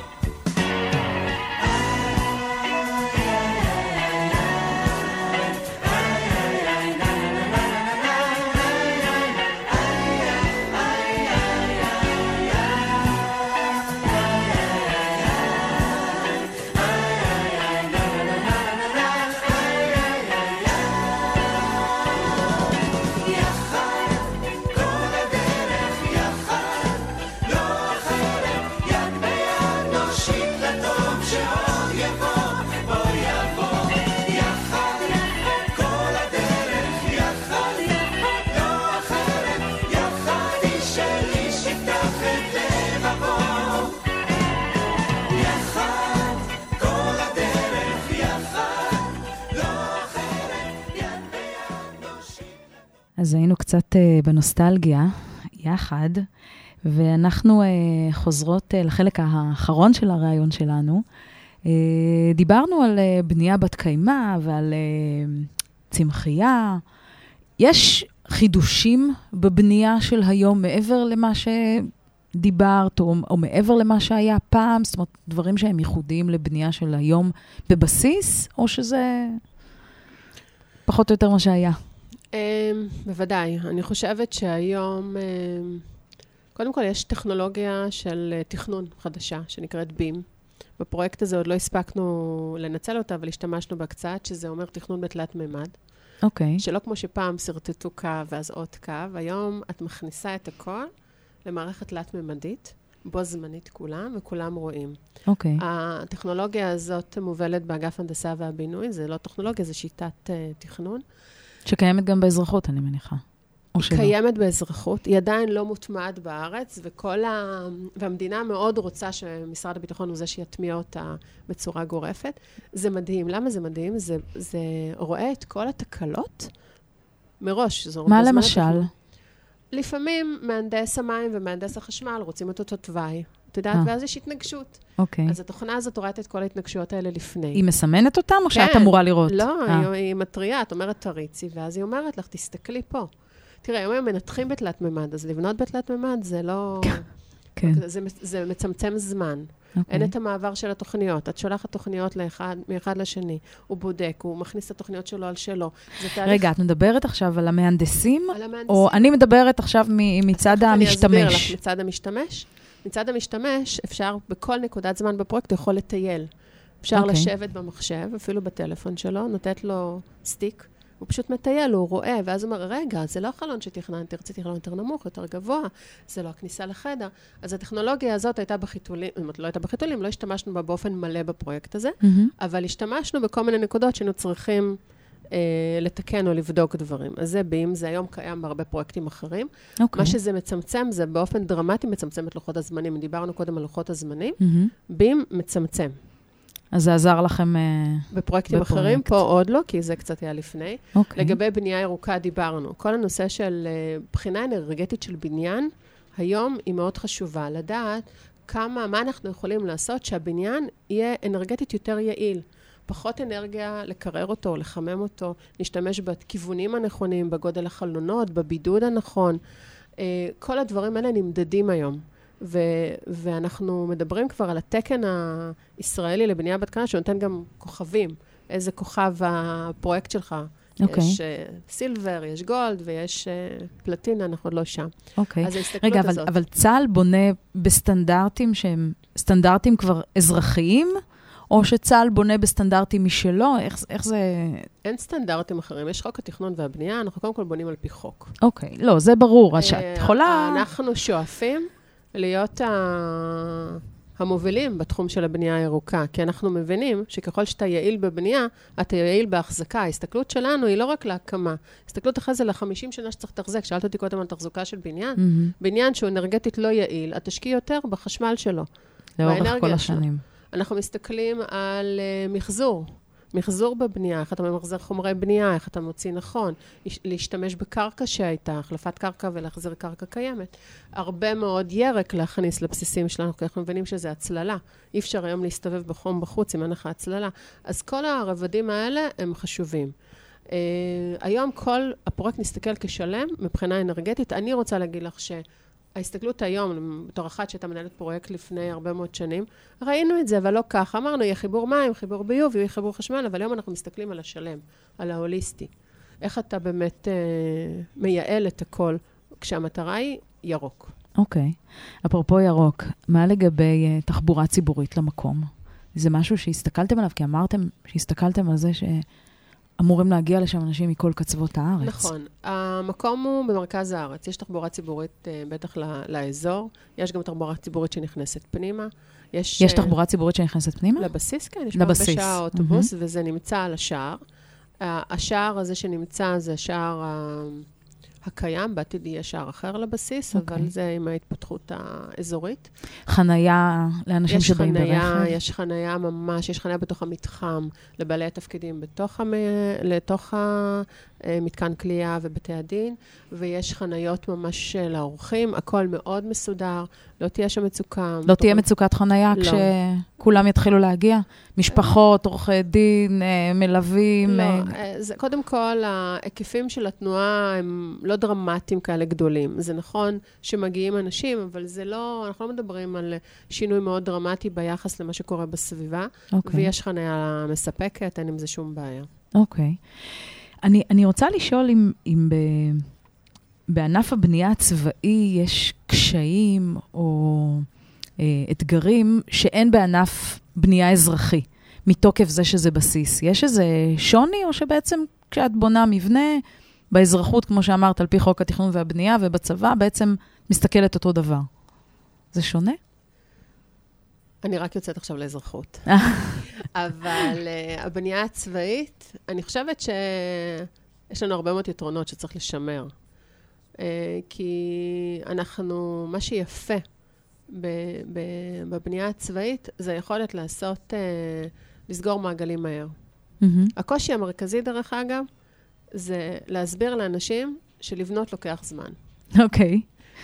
אז היינו קצת בנוסטלגיה, יחד, ואנחנו חוזרות לחלק האחרון של הרעיון שלנו. דיברנו על בנייה בת קיימה ועל צמחייה. יש חידושים בבנייה של היום מעבר למה שדיברת, או מעבר למה שהיה פעם? זאת אומרת, דברים שהם ייחודיים לבנייה של היום בבסיס, או שזה פחות או יותר מה שהיה? בוודאי. אני חושבת שהיום, קודם כל יש טכנולוגיה של תכנון חדשה, שנקראת BIM. בפרויקט הזה עוד לא הספקנו לנצל אותה, אבל השתמשנו בה קצת, שזה אומר תכנון בתלת מימד. אוקיי. שלא כמו שפעם סרטטו קו ואז עוד קו, היום את מכניסה את הכל, למערכת תלת-ממדית, בו זמנית כולם, וכולם רואים. אוקיי. הטכנולוגיה הזאת מובלת באגף הנדסה והבינוי, זה לא טכנולוגיה, זה שיטת תכנון. שקיימת גם באזרחות, אני מניחה. קיימת באזרחות, היא עדיין לא מוטמעת בארץ, והמדינה מאוד רוצה שמשרד הביטחון הוא זה שיטמיע אותה בצורה גורפת. זה מדהים. למה זה מדהים? זה רואה את כל התקלות מראש. מה למשל? לפעמים מהנדס המים ומהנדס החשמל רוצים את אותו תוואי. את יודעת, ואז יש התנגשות. אוקיי. אז התוכנה הזאת רואה את כל ההתנגשויות האלה לפני. היא מסמנת אותם או שאת אמורה לראות? לא, היא מטריעה, את אומרת תריצי, ואז היא אומרת לך, תסתכלי פה. תראה, היום הם מנתחים בתלת ממד, אז לבנות בתלת ממד זה לא... כן. זה מצמצם זמן. אין את המעבר של התוכניות. את שולחת תוכניות מאחד לשני. הוא בודק, הוא מכניס את התוכניות שלו על שלו. רגע, את מדברת עכשיו על המהנדסים? על המהנדסים. או אני מדברת עכשיו מצד המשתמש? אני אסביר לך, מצד המשתמש. מצד המשתמש, אפשר בכל נקודת זמן בפרויקט, יכול לטייל. אפשר לשבת במחשב, אפילו בטלפון שלו, נותנת לו סטיק, הוא פשוט מטייל, הוא רואה, ואז הוא אומר, רגע, זה לא החלון שתכננתי, רציתי חלון יותר נמוך, יותר גבוה, זה לא הכניסה לחדר. אז הטכנולוגיה הזאת הייתה בחיתולים, זאת אומרת, לא הייתה בחיתולים, לא השתמשנו בה באופן מלא בפרויקט הזה, אבל השתמשנו בכל מיני נקודות שהיינו צריכים לתקן או לבדוק דברים. אז זה בים, זה היום קיים בהרבה פרויקטים אחרים. מה שזה מצמצם, זה באופן דרמטי מצמצם את לוחות הזמנים. דיברנו קודם על לוחות הזמנים, בים מצמצם. אז זה עזר לכם בפרויקטים אחרים, פה עוד לא, כי זה קצת היה לפני. לגבי בנייה ירוקה דיברנו. כל הנושא של בחינה אנרגטית של בניין, היום היא מאוד חשובה. לדעת מה אנחנו יכולים לעשות שהבניין יהיה אנרגטית יותר יעיל. פחות אנרגיה לקרר אותו, לחמם אותו, להשתמש בכיוונים הנכונים, בגודל החלונות, בבידוד הנכון. כל הדברים האלה נמדדים היום. ואנחנו מדברים כבר על התקן הישראלי לבנייה בהתקנה, שנותן גם כוכבים. איזה כוכב הפרויקט שלך. יש סילבר, יש גולד ויש פלטינה, אנחנו עוד לא שם. אז ההסתכלות הזאת. רגע, אבל צה"ל בונה בסטנדרטים שהם סטנדרטים כבר אזרחיים, או שצה"ל בונה בסטנדרטים משלו? איך זה... אין סטנדרטים אחרים. יש חוק התכנון והבנייה, אנחנו קודם כל בונים על פי חוק. אוקיי, לא, זה ברור. שאת יכולה... אנחנו שואפים להיות המובילים בתחום של הבנייה הירוקה, כי אנחנו מבינים שככל שאתה יעיל בבנייה, אתה יעיל בהחזקה. ההסתכלות שלנו היא לא רק להקמה. הסתכלות אחרי זה ל-50 שנה שצריך תחזק. שאלת אותי קודם על תחזוקה של בניין. בניין שהוא אנרגטית לא יעיל, את תשקיע יותר בחשמל שלו. לאורך כל השנים. אנחנו מסתכלים על מחזור בבנייה, איך אתה ממחזר חומרי בנייה, איך אתה מוציא נכון, להשתמש בקרקע שהייתה, החלפת קרקע ולהחזיר קרקע קיימת. הרבה מאוד ירק להכניס לבסיסים שלנו, כי אנחנו מבינים שזה הצללה. אי אפשר היום להסתובב בחום בחוץ אם אין לך הצללה. אז כל הרבדים האלה הם חשובים. היום כל הפרויקט נסתכל כשלם מבחינה אנרגטית. אני רוצה להגיד לך ההסתכלות היום, בתור אחת שהייתה מנהלת פרויקט לפני הרבה מאוד שנים, ראינו את זה, אבל לא ככה. אמרנו, יהיה חיבור מים, חיבור ביוב, יהיה חיבור חשמל, אבל היום אנחנו מסתכלים על השלם, על ההוליסטי. איך אתה באמת מייעל את הכל, כשהמטרה היא ירוק. אוקיי. אפרופו ירוק, מה לגבי תחבורה ציבורית למקום? זה משהו שהסתכלתם עליו, כי אמרתם שהסתכלתם על זה אמורים להגיע לשם אנשים מכל קצוות הארץ. נכון. המקום הוא במרכז הארץ. יש תחבורה ציבורית בטח לאזור. יש גם תחבורה ציבורית שנכנסת פנימה. יש תחבורה ציבורית שנכנסת פנימה? לבסיס, כן. יש פה בשעה אוטובוס, וזה נמצא על השער. השער הזה שנמצא זה השער הקיים, בעתיד יהיה שער אחר לבסיס, אבל זה עם ההתפתחות האזורית. חנייה לאנשים שבאים ברכב? יש חנייה ממש, יש חנייה בתוך המתחם, לבעלי התפקידים לתוך המתקן כלייה ובתי הדין, ויש חניות ממש לאורחים, הכל מאוד מסודר, לא תהיה שם מצוקה. לא תהיה מצוקת חנייה כשכולם יתחילו להגיע? משפחות, עורכי דין, מלווים? לא, קודם כל, ההיקפים של התנועה הם לא דרמטיים כאלה גדולים. זה נכון שמגיעים אנשים, אבל זה לא, אנחנו לא מדברים על שינוי מאוד דרמטי ביחס למה שקורה בסביבה, ויש חניה מספקת, אין עם זה שום בעיה. אוקיי. אני רוצה לשאול אם בענף הבנייה הצבאי יש קשיים או אתגרים שאין בענף בנייה אזרחי, מתוקף זה שזה בסיס. יש איזה שוני או שבעצם כשאת בונה מבנה באזרחות, כמו שאמרת, על פי חוק התכנון והבנייה ובצבא, בעצם מסתכלת אותו דבר. זה שונה? אני רק יוצאת עכשיו לאזרחות. אבל הבנייה הצבאית, אני חושבת שיש לנו הרבה מאוד יתרונות שצריך לשמר. כי אנחנו, מה שיפה בבנייה הצבאית, זה יכולת לעשות, לסגור מעגלים מהר. הקושי המרכזי, דרך אגב, זה להסביר לאנשים שלבנות לוקח זמן. אוקיי.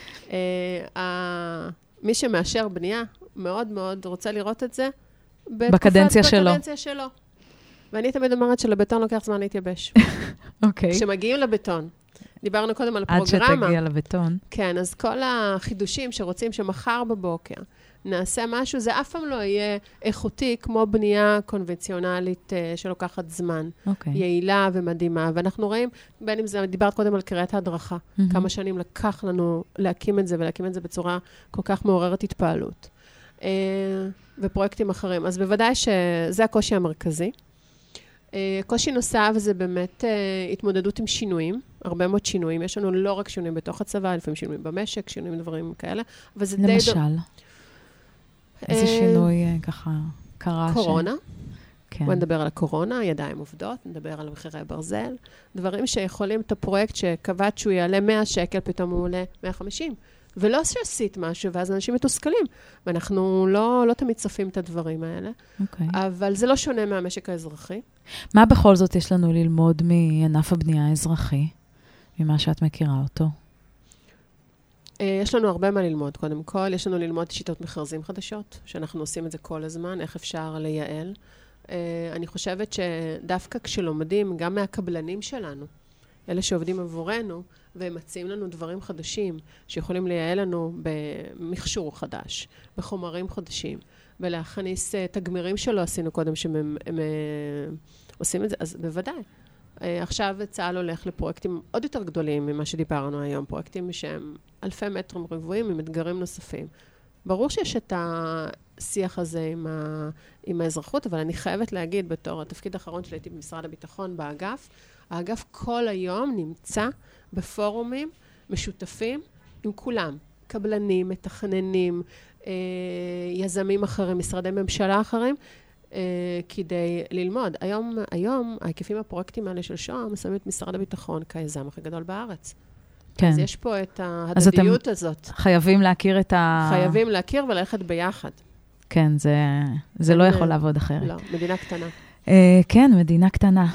מי שמאשר בנייה, מאוד מאוד רוצה לראות את זה בקדנציה שלו. ואני תמיד אומרת שלבטון לוקח זמן להתייבש. אוקיי. כשמגיעים לבטון, דיברנו קודם על פרוגרמה. עד שתגיע לבטון. כן, אז כל החידושים שרוצים שמחר בבוקר נעשה משהו, זה אף פעם לא יהיה איכותי כמו בנייה קונבנציונלית שלוקחת זמן. יעילה ומדהימה. ואנחנו רואים, בין אם זה, דיברת קודם על קריית ההדרכה, כמה שנים לקח לנו להקים את זה, ולהקים את זה בצורה כל כך מעוררת התפעלות. ופרויקטים אחרים. אז בוודאי שזה הקושי המרכזי. קושי נוסף זה באמת התמודדות עם שינויים, הרבה מאוד שינויים. יש לנו לא רק שינויים בתוך הצבא, לפעמים שינויים במשק, שינויים דברים כאלה. למשל? איזה שינוי ככה קרה? קורונה. בוא נדבר על הקורונה, ידיים עובדות, נדבר על מחירי ברזל. דברים שיכולים את הפרויקט שקבעת שהוא יעלה 100 שקל, פתאום הוא עולה 150. ולא שעשית משהו, ואז אנשים מתוסכלים. ואנחנו לא תמיד צופים את הדברים האלה. אבל זה לא שונה מהמשק האזרחי. מה בכל זאת יש לנו ללמוד מענף הבנייה האזרחי, ממה שאת מכירה אותו? יש לנו הרבה מה ללמוד. קודם כל, יש לנו ללמוד שיטות מכרזים חדשות, שאנחנו עושים את זה כל הזמן, איך אפשר לייעל. אני חושבת שדווקא כשלומדים, גם מהקבלנים שלנו, אלה שעובדים עבורנו, והם מציעים לנו דברים חדשים, שיכולים לייעל לנו במכשור חדש, בחומרים חדשים, ולהכניס תגמירים שלא עשינו קודם, שהם עושים את זה, אז בוודאי. עכשיו צה"ל הולך לפרויקטים עוד יותר גדולים ממה שדיברנו היום, פרויקטים שהם אלפי מטרים רבועים עם אתגרים נוספים. ברור שיש את השיח הזה עם האזרחות, אבל אני חייבת להגיד, בתור התפקיד האחרון שלי הייתי במשרד הביטחון באגף, האגף כל היום נמצא בפורומים משותפים עם כולם, קבלנים, מתכננים, יזמים אחרים, משרדי ממשלה אחרים, כדי ללמוד. היום ההיקפים הפרויקטים האלה של שוהם שמים את משרד הביטחון כיזם הכי גדול בארץ. כן. אז יש פה את ההדדיות הזאת. חייבים להכיר חייבים להכיר וללכת ביחד. כן, זה לא יכול לעבוד אחרת. לא, מדינה קטנה. כן, מדינה קטנה.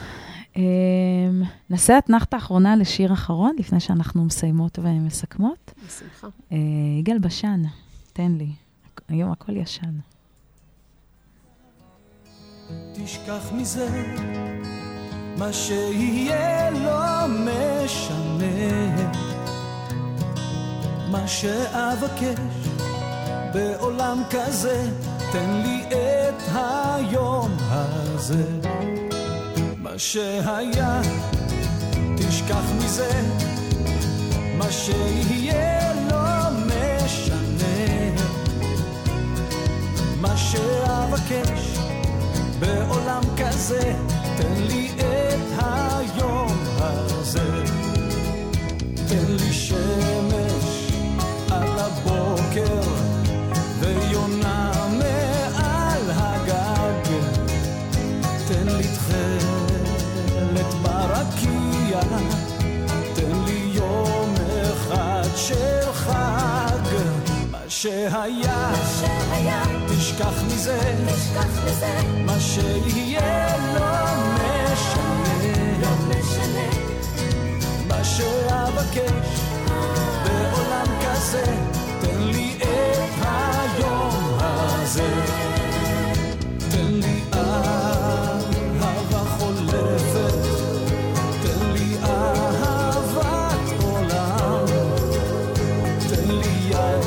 נעשה אתנחתה האחרונה לשיר אחרון, לפני שאנחנו מסיימות ומסכמות. בשמחה. יגאל בשן, תן לי. היום הכל ישן. תשכח מזה, מה שיהיה לא משנה, מה שאבקש בעולם כזה, תן לי את היום הזה. מה שהיה, תשכח מזה, מה שיהיה לא משנה, מה שאבקש בעולם כזה, תן לי את היום הזה. תן לי שמש על הבוקר ויונה מעל הגג, תן לי תכלת ברקיע, תן לי יום אחד של חג. מה שהיה, תשכח מזה, מה שיהיה לא משנה, מה שאבקש בעולם כזה, תן לי את היום הזה. תן לי אהבה חולפת, תן לי אהבת עולם, תן לי יד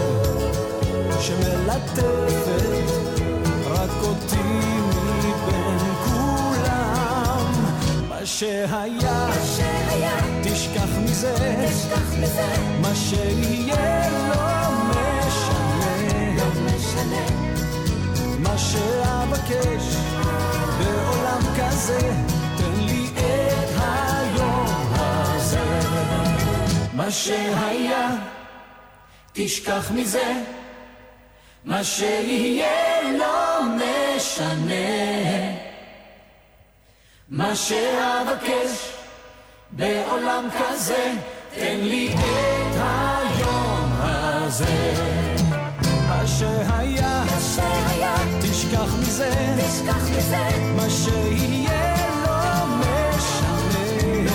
שמלטפת רק אותי מבין כולם. מה שהיה, תשכח מזה, מה שיהיה לא משנה, מה שאבקש בעולם כזה, תן לי את היום הזה. מה שהיה, תשכח מזה, מה שיהיה לא משנה, מה שאבקש בעולם כזה, תן לי את היום הזה. מה שהיה, תשכח מזה, מה שיהיה לא משנה,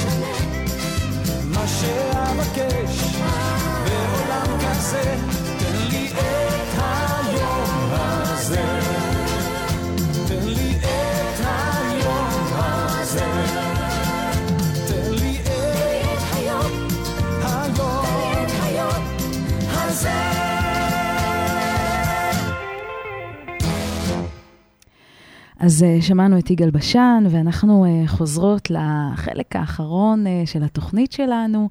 מה שאבקש בעולם כזה, תן לי את היום הזה, תן לי את היום הזה, תן לי את היום הזה. אז שמענו את יגאל בשן, ואנחנו חוזרות לחלק האחרון של התוכנית שלנו.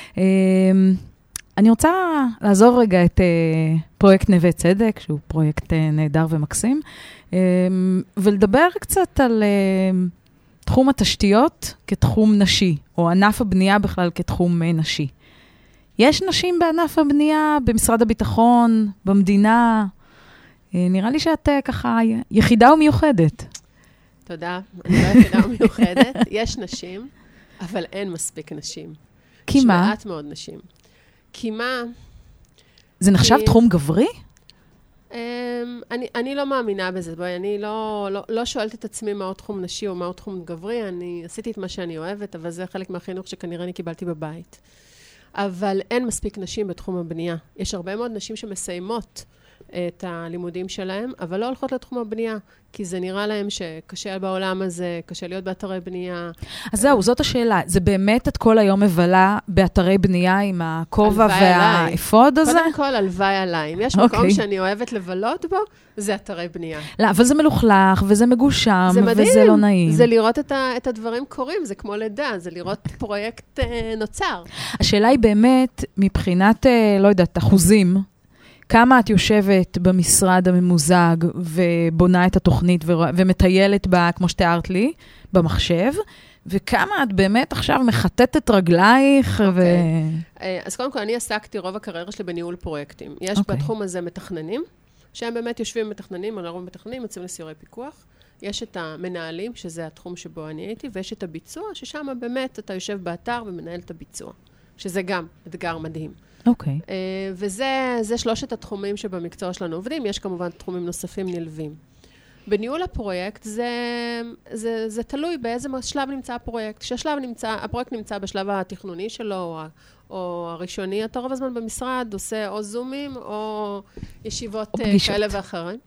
אני רוצה לעזור רגע את פרויקט נווה צדק, שהוא פרויקט נהדר ומקסים, ולדבר קצת על תחום התשתיות כתחום נשי, או ענף הבנייה בכלל כתחום נשי. יש נשים בענף הבנייה, במשרד הביטחון, במדינה. נראה לי שאת ככה יחידה ומיוחדת. תודה, אני לא יחידה ומיוחדת. יש נשים, אבל אין מספיק נשים. כי מה? יש מעט מאוד נשים. כי מה? זה נחשב תחום גברי? אני לא מאמינה בזה. בואי, אני לא שואלת את עצמי מהו תחום נשי או מהו תחום גברי. אני עשיתי את מה שאני אוהבת, אבל זה חלק מהחינוך שכנראה אני קיבלתי בבית. אבל אין מספיק נשים בתחום הבנייה. יש הרבה מאוד נשים שמסיימות את הלימודים שלהם, אבל לא הולכות לתחום הבנייה, כי זה נראה להם שקשה בעולם הזה, קשה להיות באתרי בנייה. אז זהו, זאת השאלה. זה באמת את כל היום מבלה באתרי בנייה עם הכובע והאפוד הזה? קודם כל, הלוואי עליי. אם יש מקום שאני אוהבת לבלות בו, זה אתרי בנייה. לא, אבל זה מלוכלך, וזה מגושם, וזה לא נעים. זה לראות את הדברים קורים, זה כמו לידה, זה לראות פרויקט נוצר. השאלה היא באמת, מבחינת, לא יודעת, אחוזים, כמה את יושבת במשרד הממוזג ובונה את התוכנית ומטיילת בה, כמו שתיארת לי, במחשב, וכמה את באמת עכשיו מחטטת רגלייך אז קודם כל, אני עסקתי רוב הקריירה שלי בניהול פרויקטים. יש בתחום הזה מתכננים, שהם באמת יושבים מתכננים, או לרוב מתכננים, יוצאים לסיורי פיקוח. יש את המנהלים, שזה התחום שבו אני הייתי, ויש את הביצוע, ששם באמת אתה יושב באתר ומנהל את הביצוע, שזה גם אתגר מדהים. אוקיי. וזה שלושת התחומים שבמקצוע שלנו עובדים. יש כמובן תחומים נוספים נלווים. בניהול הפרויקט זה תלוי באיזה שלב נמצא הפרויקט. כשהפרויקט נמצא בשלב התכנוני שלו, או הראשוני, אתה רוב הזמן במשרד עושה או זומים, או ישיבות כאלה ואחרים.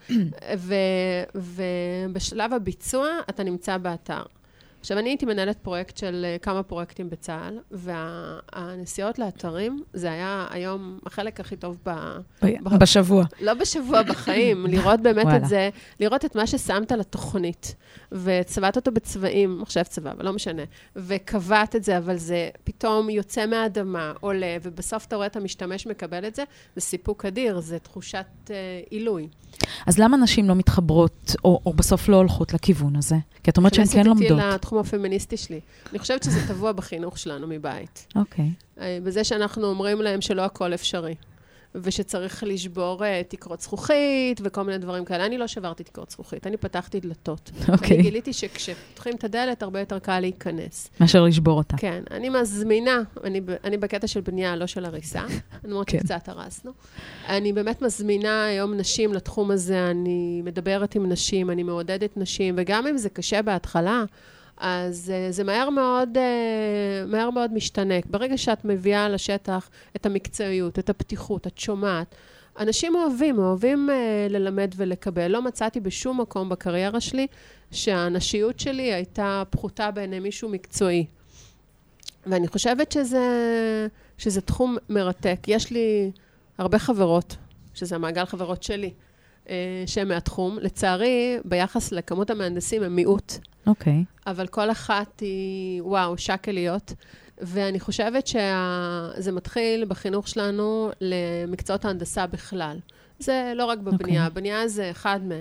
ובשלב הביצוע אתה נמצא באתר. עכשיו, אני הייתי מנהלת פרויקט של כמה פרויקטים בצה"ל, והנסיעות לאתרים, זה היה היום החלק הכי טוב בשבוע. לא בשבוע, בחיים. לראות באמת את זה, לראות את מה ששמת לתוכנית, וצבעת אותו בצבעים, מחשב צבע, אבל לא משנה, וקבעת את זה, אבל זה פתאום יוצא מהאדמה, עולה, ובסוף אתה רואה את המשתמש מקבל את זה, זה סיפוק אדיר, זה תחושת עילוי. אז למה נשים לא מתחברות, או בסוף לא הולכות לכיוון הזה? כי את אומרת שהן כן לומדות. נכנסת איתי לתחום הפמיניסטי שלי. אני חושבת שזה טבוע בחינוך שלנו מבית. אוקיי. בזה שאנחנו אומרים להם שלא הכל אפשרי, ושצריך לשבור תקרות זכוכית, וכל מיני דברים כאלה. אני לא שברתי תקרות זכוכית, אני פתחתי דלתות. אני גיליתי שכשפותחים את הדלת, הרבה יותר קל להיכנס. מאשר לשבור אותה. כן, אני מזמינה, אני בקטע של בנייה, לא של הריסה, אני אומרת שקצת הרסנו. אני באמת מזמינה היום נשים לתחום הזה, אני מדברת עם נשים, אני מעודדת נשים, וגם אם זה קשה בהתחלה, אז זה מהר מאוד משתנה. ברגע שאת מביאה לשטח את המקצועיות, את הפתיחות, את שומעת, אנשים אוהבים ללמד ולקבל. לא מצאתי בשום מקום בקריירה שלי שהנשיות שלי הייתה פחותה בעיני מישהו מקצועי. ואני חושבת שזה תחום מרתק. יש לי הרבה חברות, שזה המעגל חברות שלי, שהם מהתחום. לצערי, ביחס לכמות המהנדסים הם מיעוט. אוקיי. אבל כל אחת היא, וואו, שקליות. ואני חושבת שזה מתחיל בחינוך שלנו למקצועות ההנדסה בכלל. זה לא רק בבנייה, הבנייה זה אחד מהם.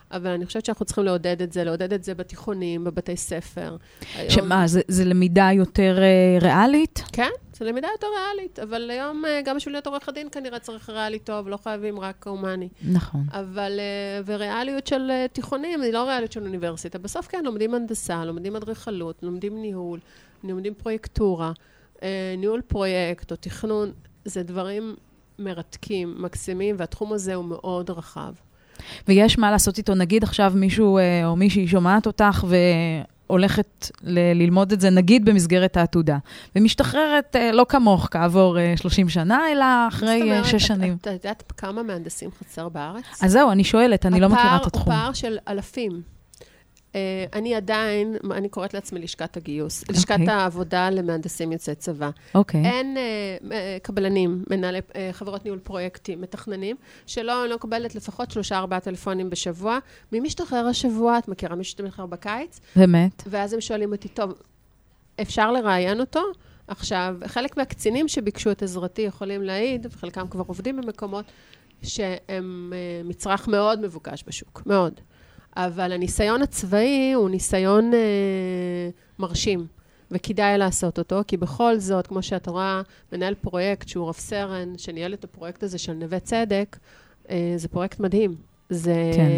אבל אני חושבת שאנחנו צריכים לעודד את זה בתיכונים, בבתי ספר. שמה, זה למידה יותר ריאלית? כן, זה למידה יותר ריאלית, אבל היום גם בשביל להיות עורך הדין כנראה צריך ריאלי טוב, לא חייבים רק הומני. נכון. אבל, וריאליות של תיכונים, היא לא ריאליות של אוניברסיטה. בסוף כן, לומדים הנדסה, לומדים אדריכלות, לומדים ניהול, לומדים פרויקטורה, ניהול פרויקט או תכנון, זה דברים מרתקים, מקסימים, והתחום הזה הוא מאוד רחב. ויש מה לעשות איתו, נגיד עכשיו מישהו או מישהי שומעת אותך והולכת ללמוד את זה, נגיד במסגרת העתודה, ומשתחררת לא כמוך כעבור 30 שנה, אלא אחרי 6 שנים. אתה יודעת כמה מהנדסים חסר בארץ? אז זהו, אני שואלת, אני לא מכירה את התחום. הפער של אלפים. אני עדיין, אני קוראת לעצמי לשכת הגיוס, לשכת העבודה למהנדסים יוצאי צבא. אין קבלנים, מנהלי חברות ניהול פרויקטים, מתכננים, שלא מקבלת לפחות 3-4 טלפונים בשבוע. מי משתחרר השבוע? את מכירה מישהו שתמשתחרר בקיץ? באמת. ואז הם שואלים אותי, טוב, אפשר לראיין אותו? עכשיו, חלק מהקצינים שביקשו את עזרתי יכולים להעיד, וחלקם כבר עובדים במקומות, שהם מצרך מאוד מבוקש בשוק, מאוד. אבל הניסיון הצבאי הוא ניסיון מרשים, וכדאי לעשות אותו, כי בכל זאת, כמו שאת רואה, מנהל פרויקט שהוא רב סרן, שניהל את הפרויקט הזה של נווה צדק, זה פרויקט מדהים. זה... כן.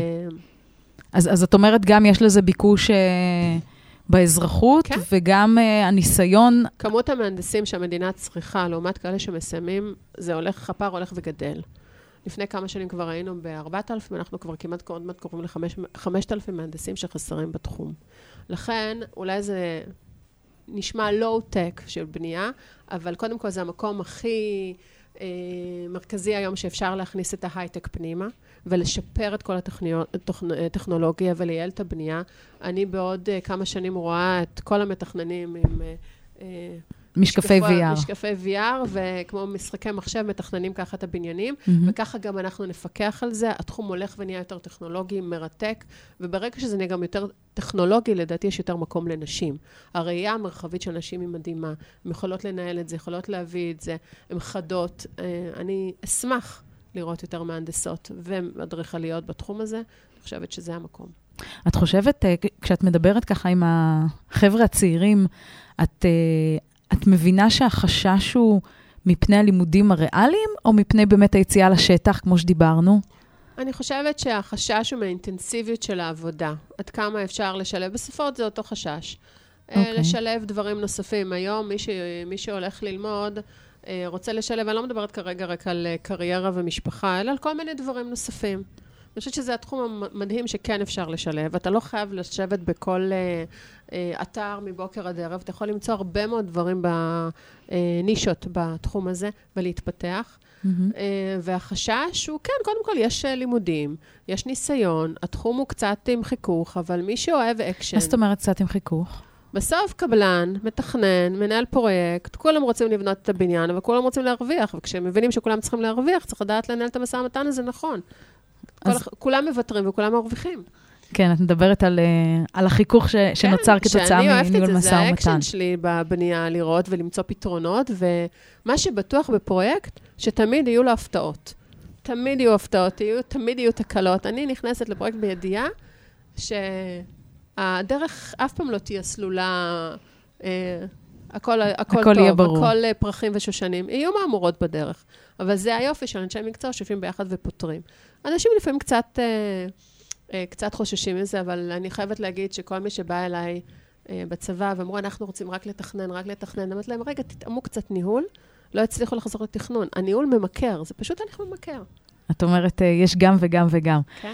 אז את אומרת, גם יש לזה ביקוש באזרחות, כן. וגם הניסיון... כמות המהנדסים שהמדינה צריכה, לעומת כאלה שמסיימים, זה הולך, הפער הולך וגדל. לפני כמה שנים כבר היינו ב-4,000, אנחנו כבר כמעט קרובים ל-5,000 מהנדסים שחסרים בתחום. לכן, אולי זה נשמע לואו-טק של בנייה, אבל קודם כל זה המקום הכי מרכזי היום שאפשר להכניס את ההייטק פנימה, ולשפר את כל הטכנולוגיה ולייעל את הבנייה. אני בעוד כמה שנים רואה את כל המתכננים עם... משקפי VR. משקפי VR, וכמו משחקי מחשב מתכננים ככה את הבניינים, וככה גם אנחנו נפקח על זה. התחום הולך ונהיה יותר טכנולוגי, מרתק, וברגע שזה נהיה גם יותר טכנולוגי, לדעתי יש יותר מקום לנשים. הראייה המרחבית של נשים היא מדהימה. הן יכולות לנהל את זה, יכולות להביא את זה, הן חדות. אני אשמח לראות יותר מהנדסות ואדריכליות בתחום הזה. אני חושבת שזה המקום. את חושבת, כשאת מדברת ככה עם החבר'ה הצעירים, את מבינה שהחשש הוא מפני הלימודים הריאליים, או מפני באמת היציאה לשטח, כמו שדיברנו? אני חושבת שהחשש הוא מהאינטנסיביות של העבודה. עד כמה אפשר לשלב בספות, זה אותו חשש. לשלב דברים נוספים. היום, מי שהולך ללמוד, רוצה לשלב, אני לא מדברת כרגע רק על קריירה ומשפחה, אלא על כל מיני דברים נוספים. אני חושבת שזה התחום המדהים שכן אפשר לשלב. אתה לא חייב לשבת בכל אתר מבוקר עד ערב. אתה יכול למצוא הרבה מאוד דברים בנישות בתחום הזה ולהתפתח. והחשש הוא, כן, קודם כל יש לימודים, יש ניסיון, התחום הוא קצת עם חיכוך, אבל מי שאוהב אקשן... מה זאת אומרת קצת עם חיכוך? בסוף קבלן, מתכנן, מנהל פרויקט, כולם רוצים לבנות את הבניין, אבל כולם רוצים להרוויח, וכשהם מבינים שכולם צריכים להרוויח, צריך לדעת לנהל את המשא ומתן הזה נכון. כולם מוותרים וכולם מרוויחים. כן, את מדברת על החיכוך שנוצר כתוצאה מניהול משא ומתן. זה האקשן שלי בבנייה, לראות ולמצוא פתרונות, ומה שבטוח בפרויקט, שתמיד יהיו לו הפתעות. תמיד יהיו הפתעות, תמיד יהיו תקלות. אני נכנסת לפרויקט בידיעה, שהדרך אף פעם לא תהיה סלולה, הכל טוב, הכל פרחים ושושנים. יהיו מאמורות בדרך. אבל זה היופי של אנשי מקצוע שופים ביחד ופותרים. אנשים לפעמים קצת חוששים מזה, אבל אני חייבת להגיד שכל מי שבא אליי בצבא, ואמרו, אנחנו רוצים רק לתכנן, אמרת להם, רגע, תתאמו קצת ניהול, לא הצליחו לחזור לתכנון. הניהול ממכר, זה פשוט הליך ממכר. את אומרת, יש גם וגם וגם. כן.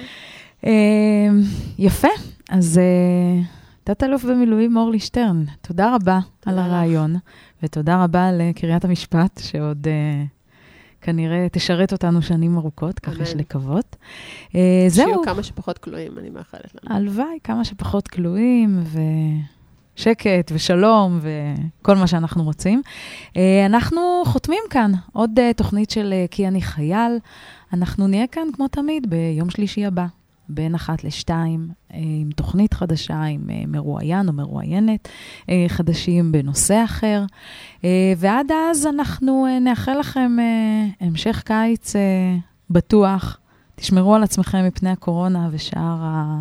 יפה, אז תת-אלוף במילואים אורלי שטרן, תודה רבה על הרעיון, ותודה רבה לקריית המשפט, שעוד... כנראה תשרת אותנו שנים ארוכות, ככה יש לקוות. זהו. שיהיו כמה שפחות כלואים, אני מאחלת לנו. הלוואי, כמה שפחות כלואים, ושקט ושלום, וכל מה שאנחנו רוצים. אנחנו חותמים כאן עוד תוכנית של כי אני חייל. אנחנו נהיה כאן כמו תמיד ביום שלישי הבא, בין 1-2, עם תוכנית חדשה, עם מרואיין או מרואיינת חדשים בנושא אחר. ועד אז אנחנו נאחל לכם המשך קיץ בטוח, תשמרו על עצמכם מפני הקורונה ושאר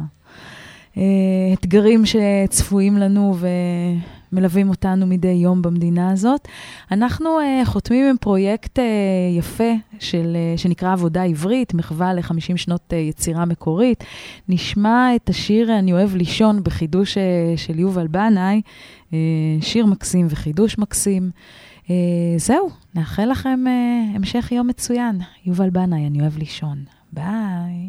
האתגרים שצפויים לנו ומלווים אותנו מדי יום במדינה הזאת. אנחנו חותמים עם פרויקט יפה שנקרא עבודה עברית, מחווה ל-50 שנות יצירה מקורית. נשמע את השיר אני אוהב לישון בחידוש של יובל בנאי, שיר מקסים וחידוש מקסים. זהו, נאחל לכם המשך יום מצוין. יובל בנאי, אני אוהב לישון. ביי.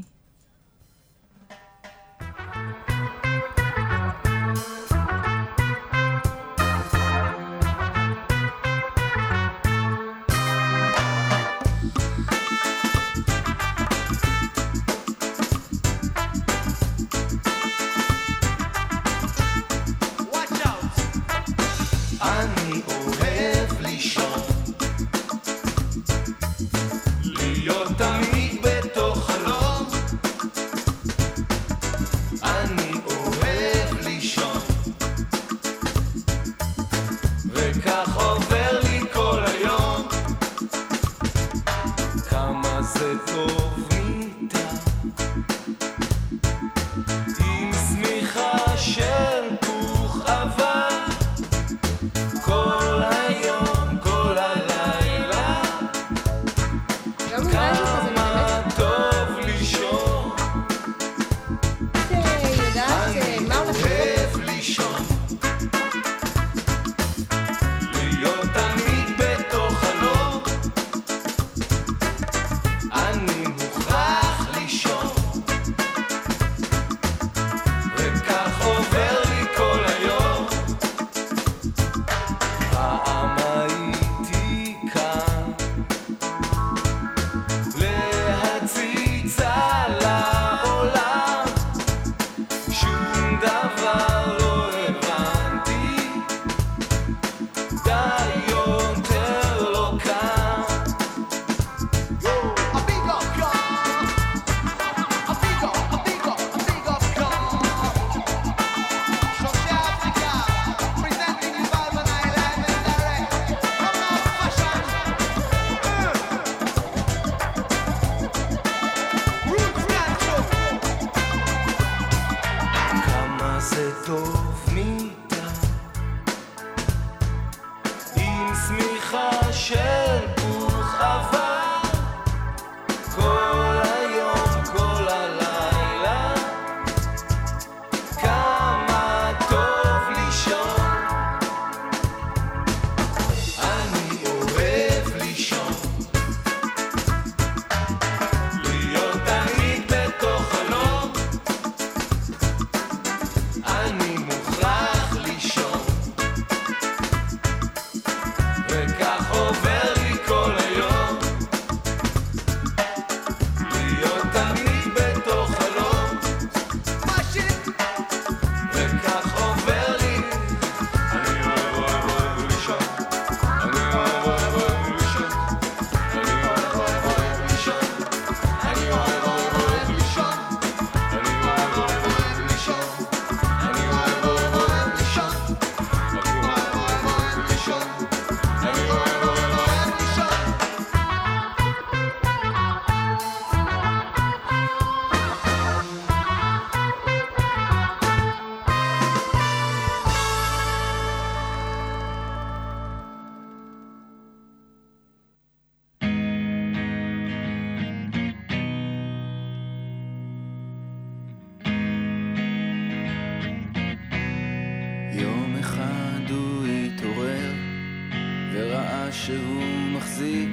שהוא מחזיק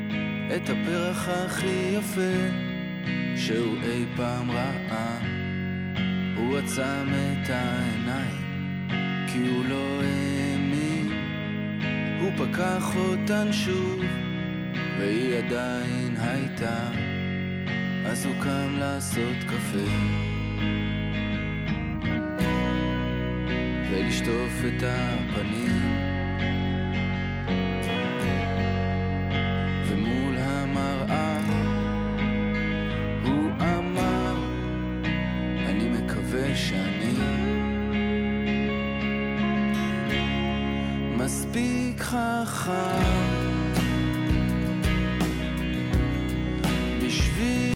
את הפרח הכי יפה שהוא אי פעם ראה. הוא עצם את העיניים כי הוא לא האמין. הוא פקח אותן שוב והיא עדיין הייתה. אז הוא קם לעשות קפה ולשטוף את הפנים, ומול המראה הוא אמר, אני מקווה שאני מספיק חכם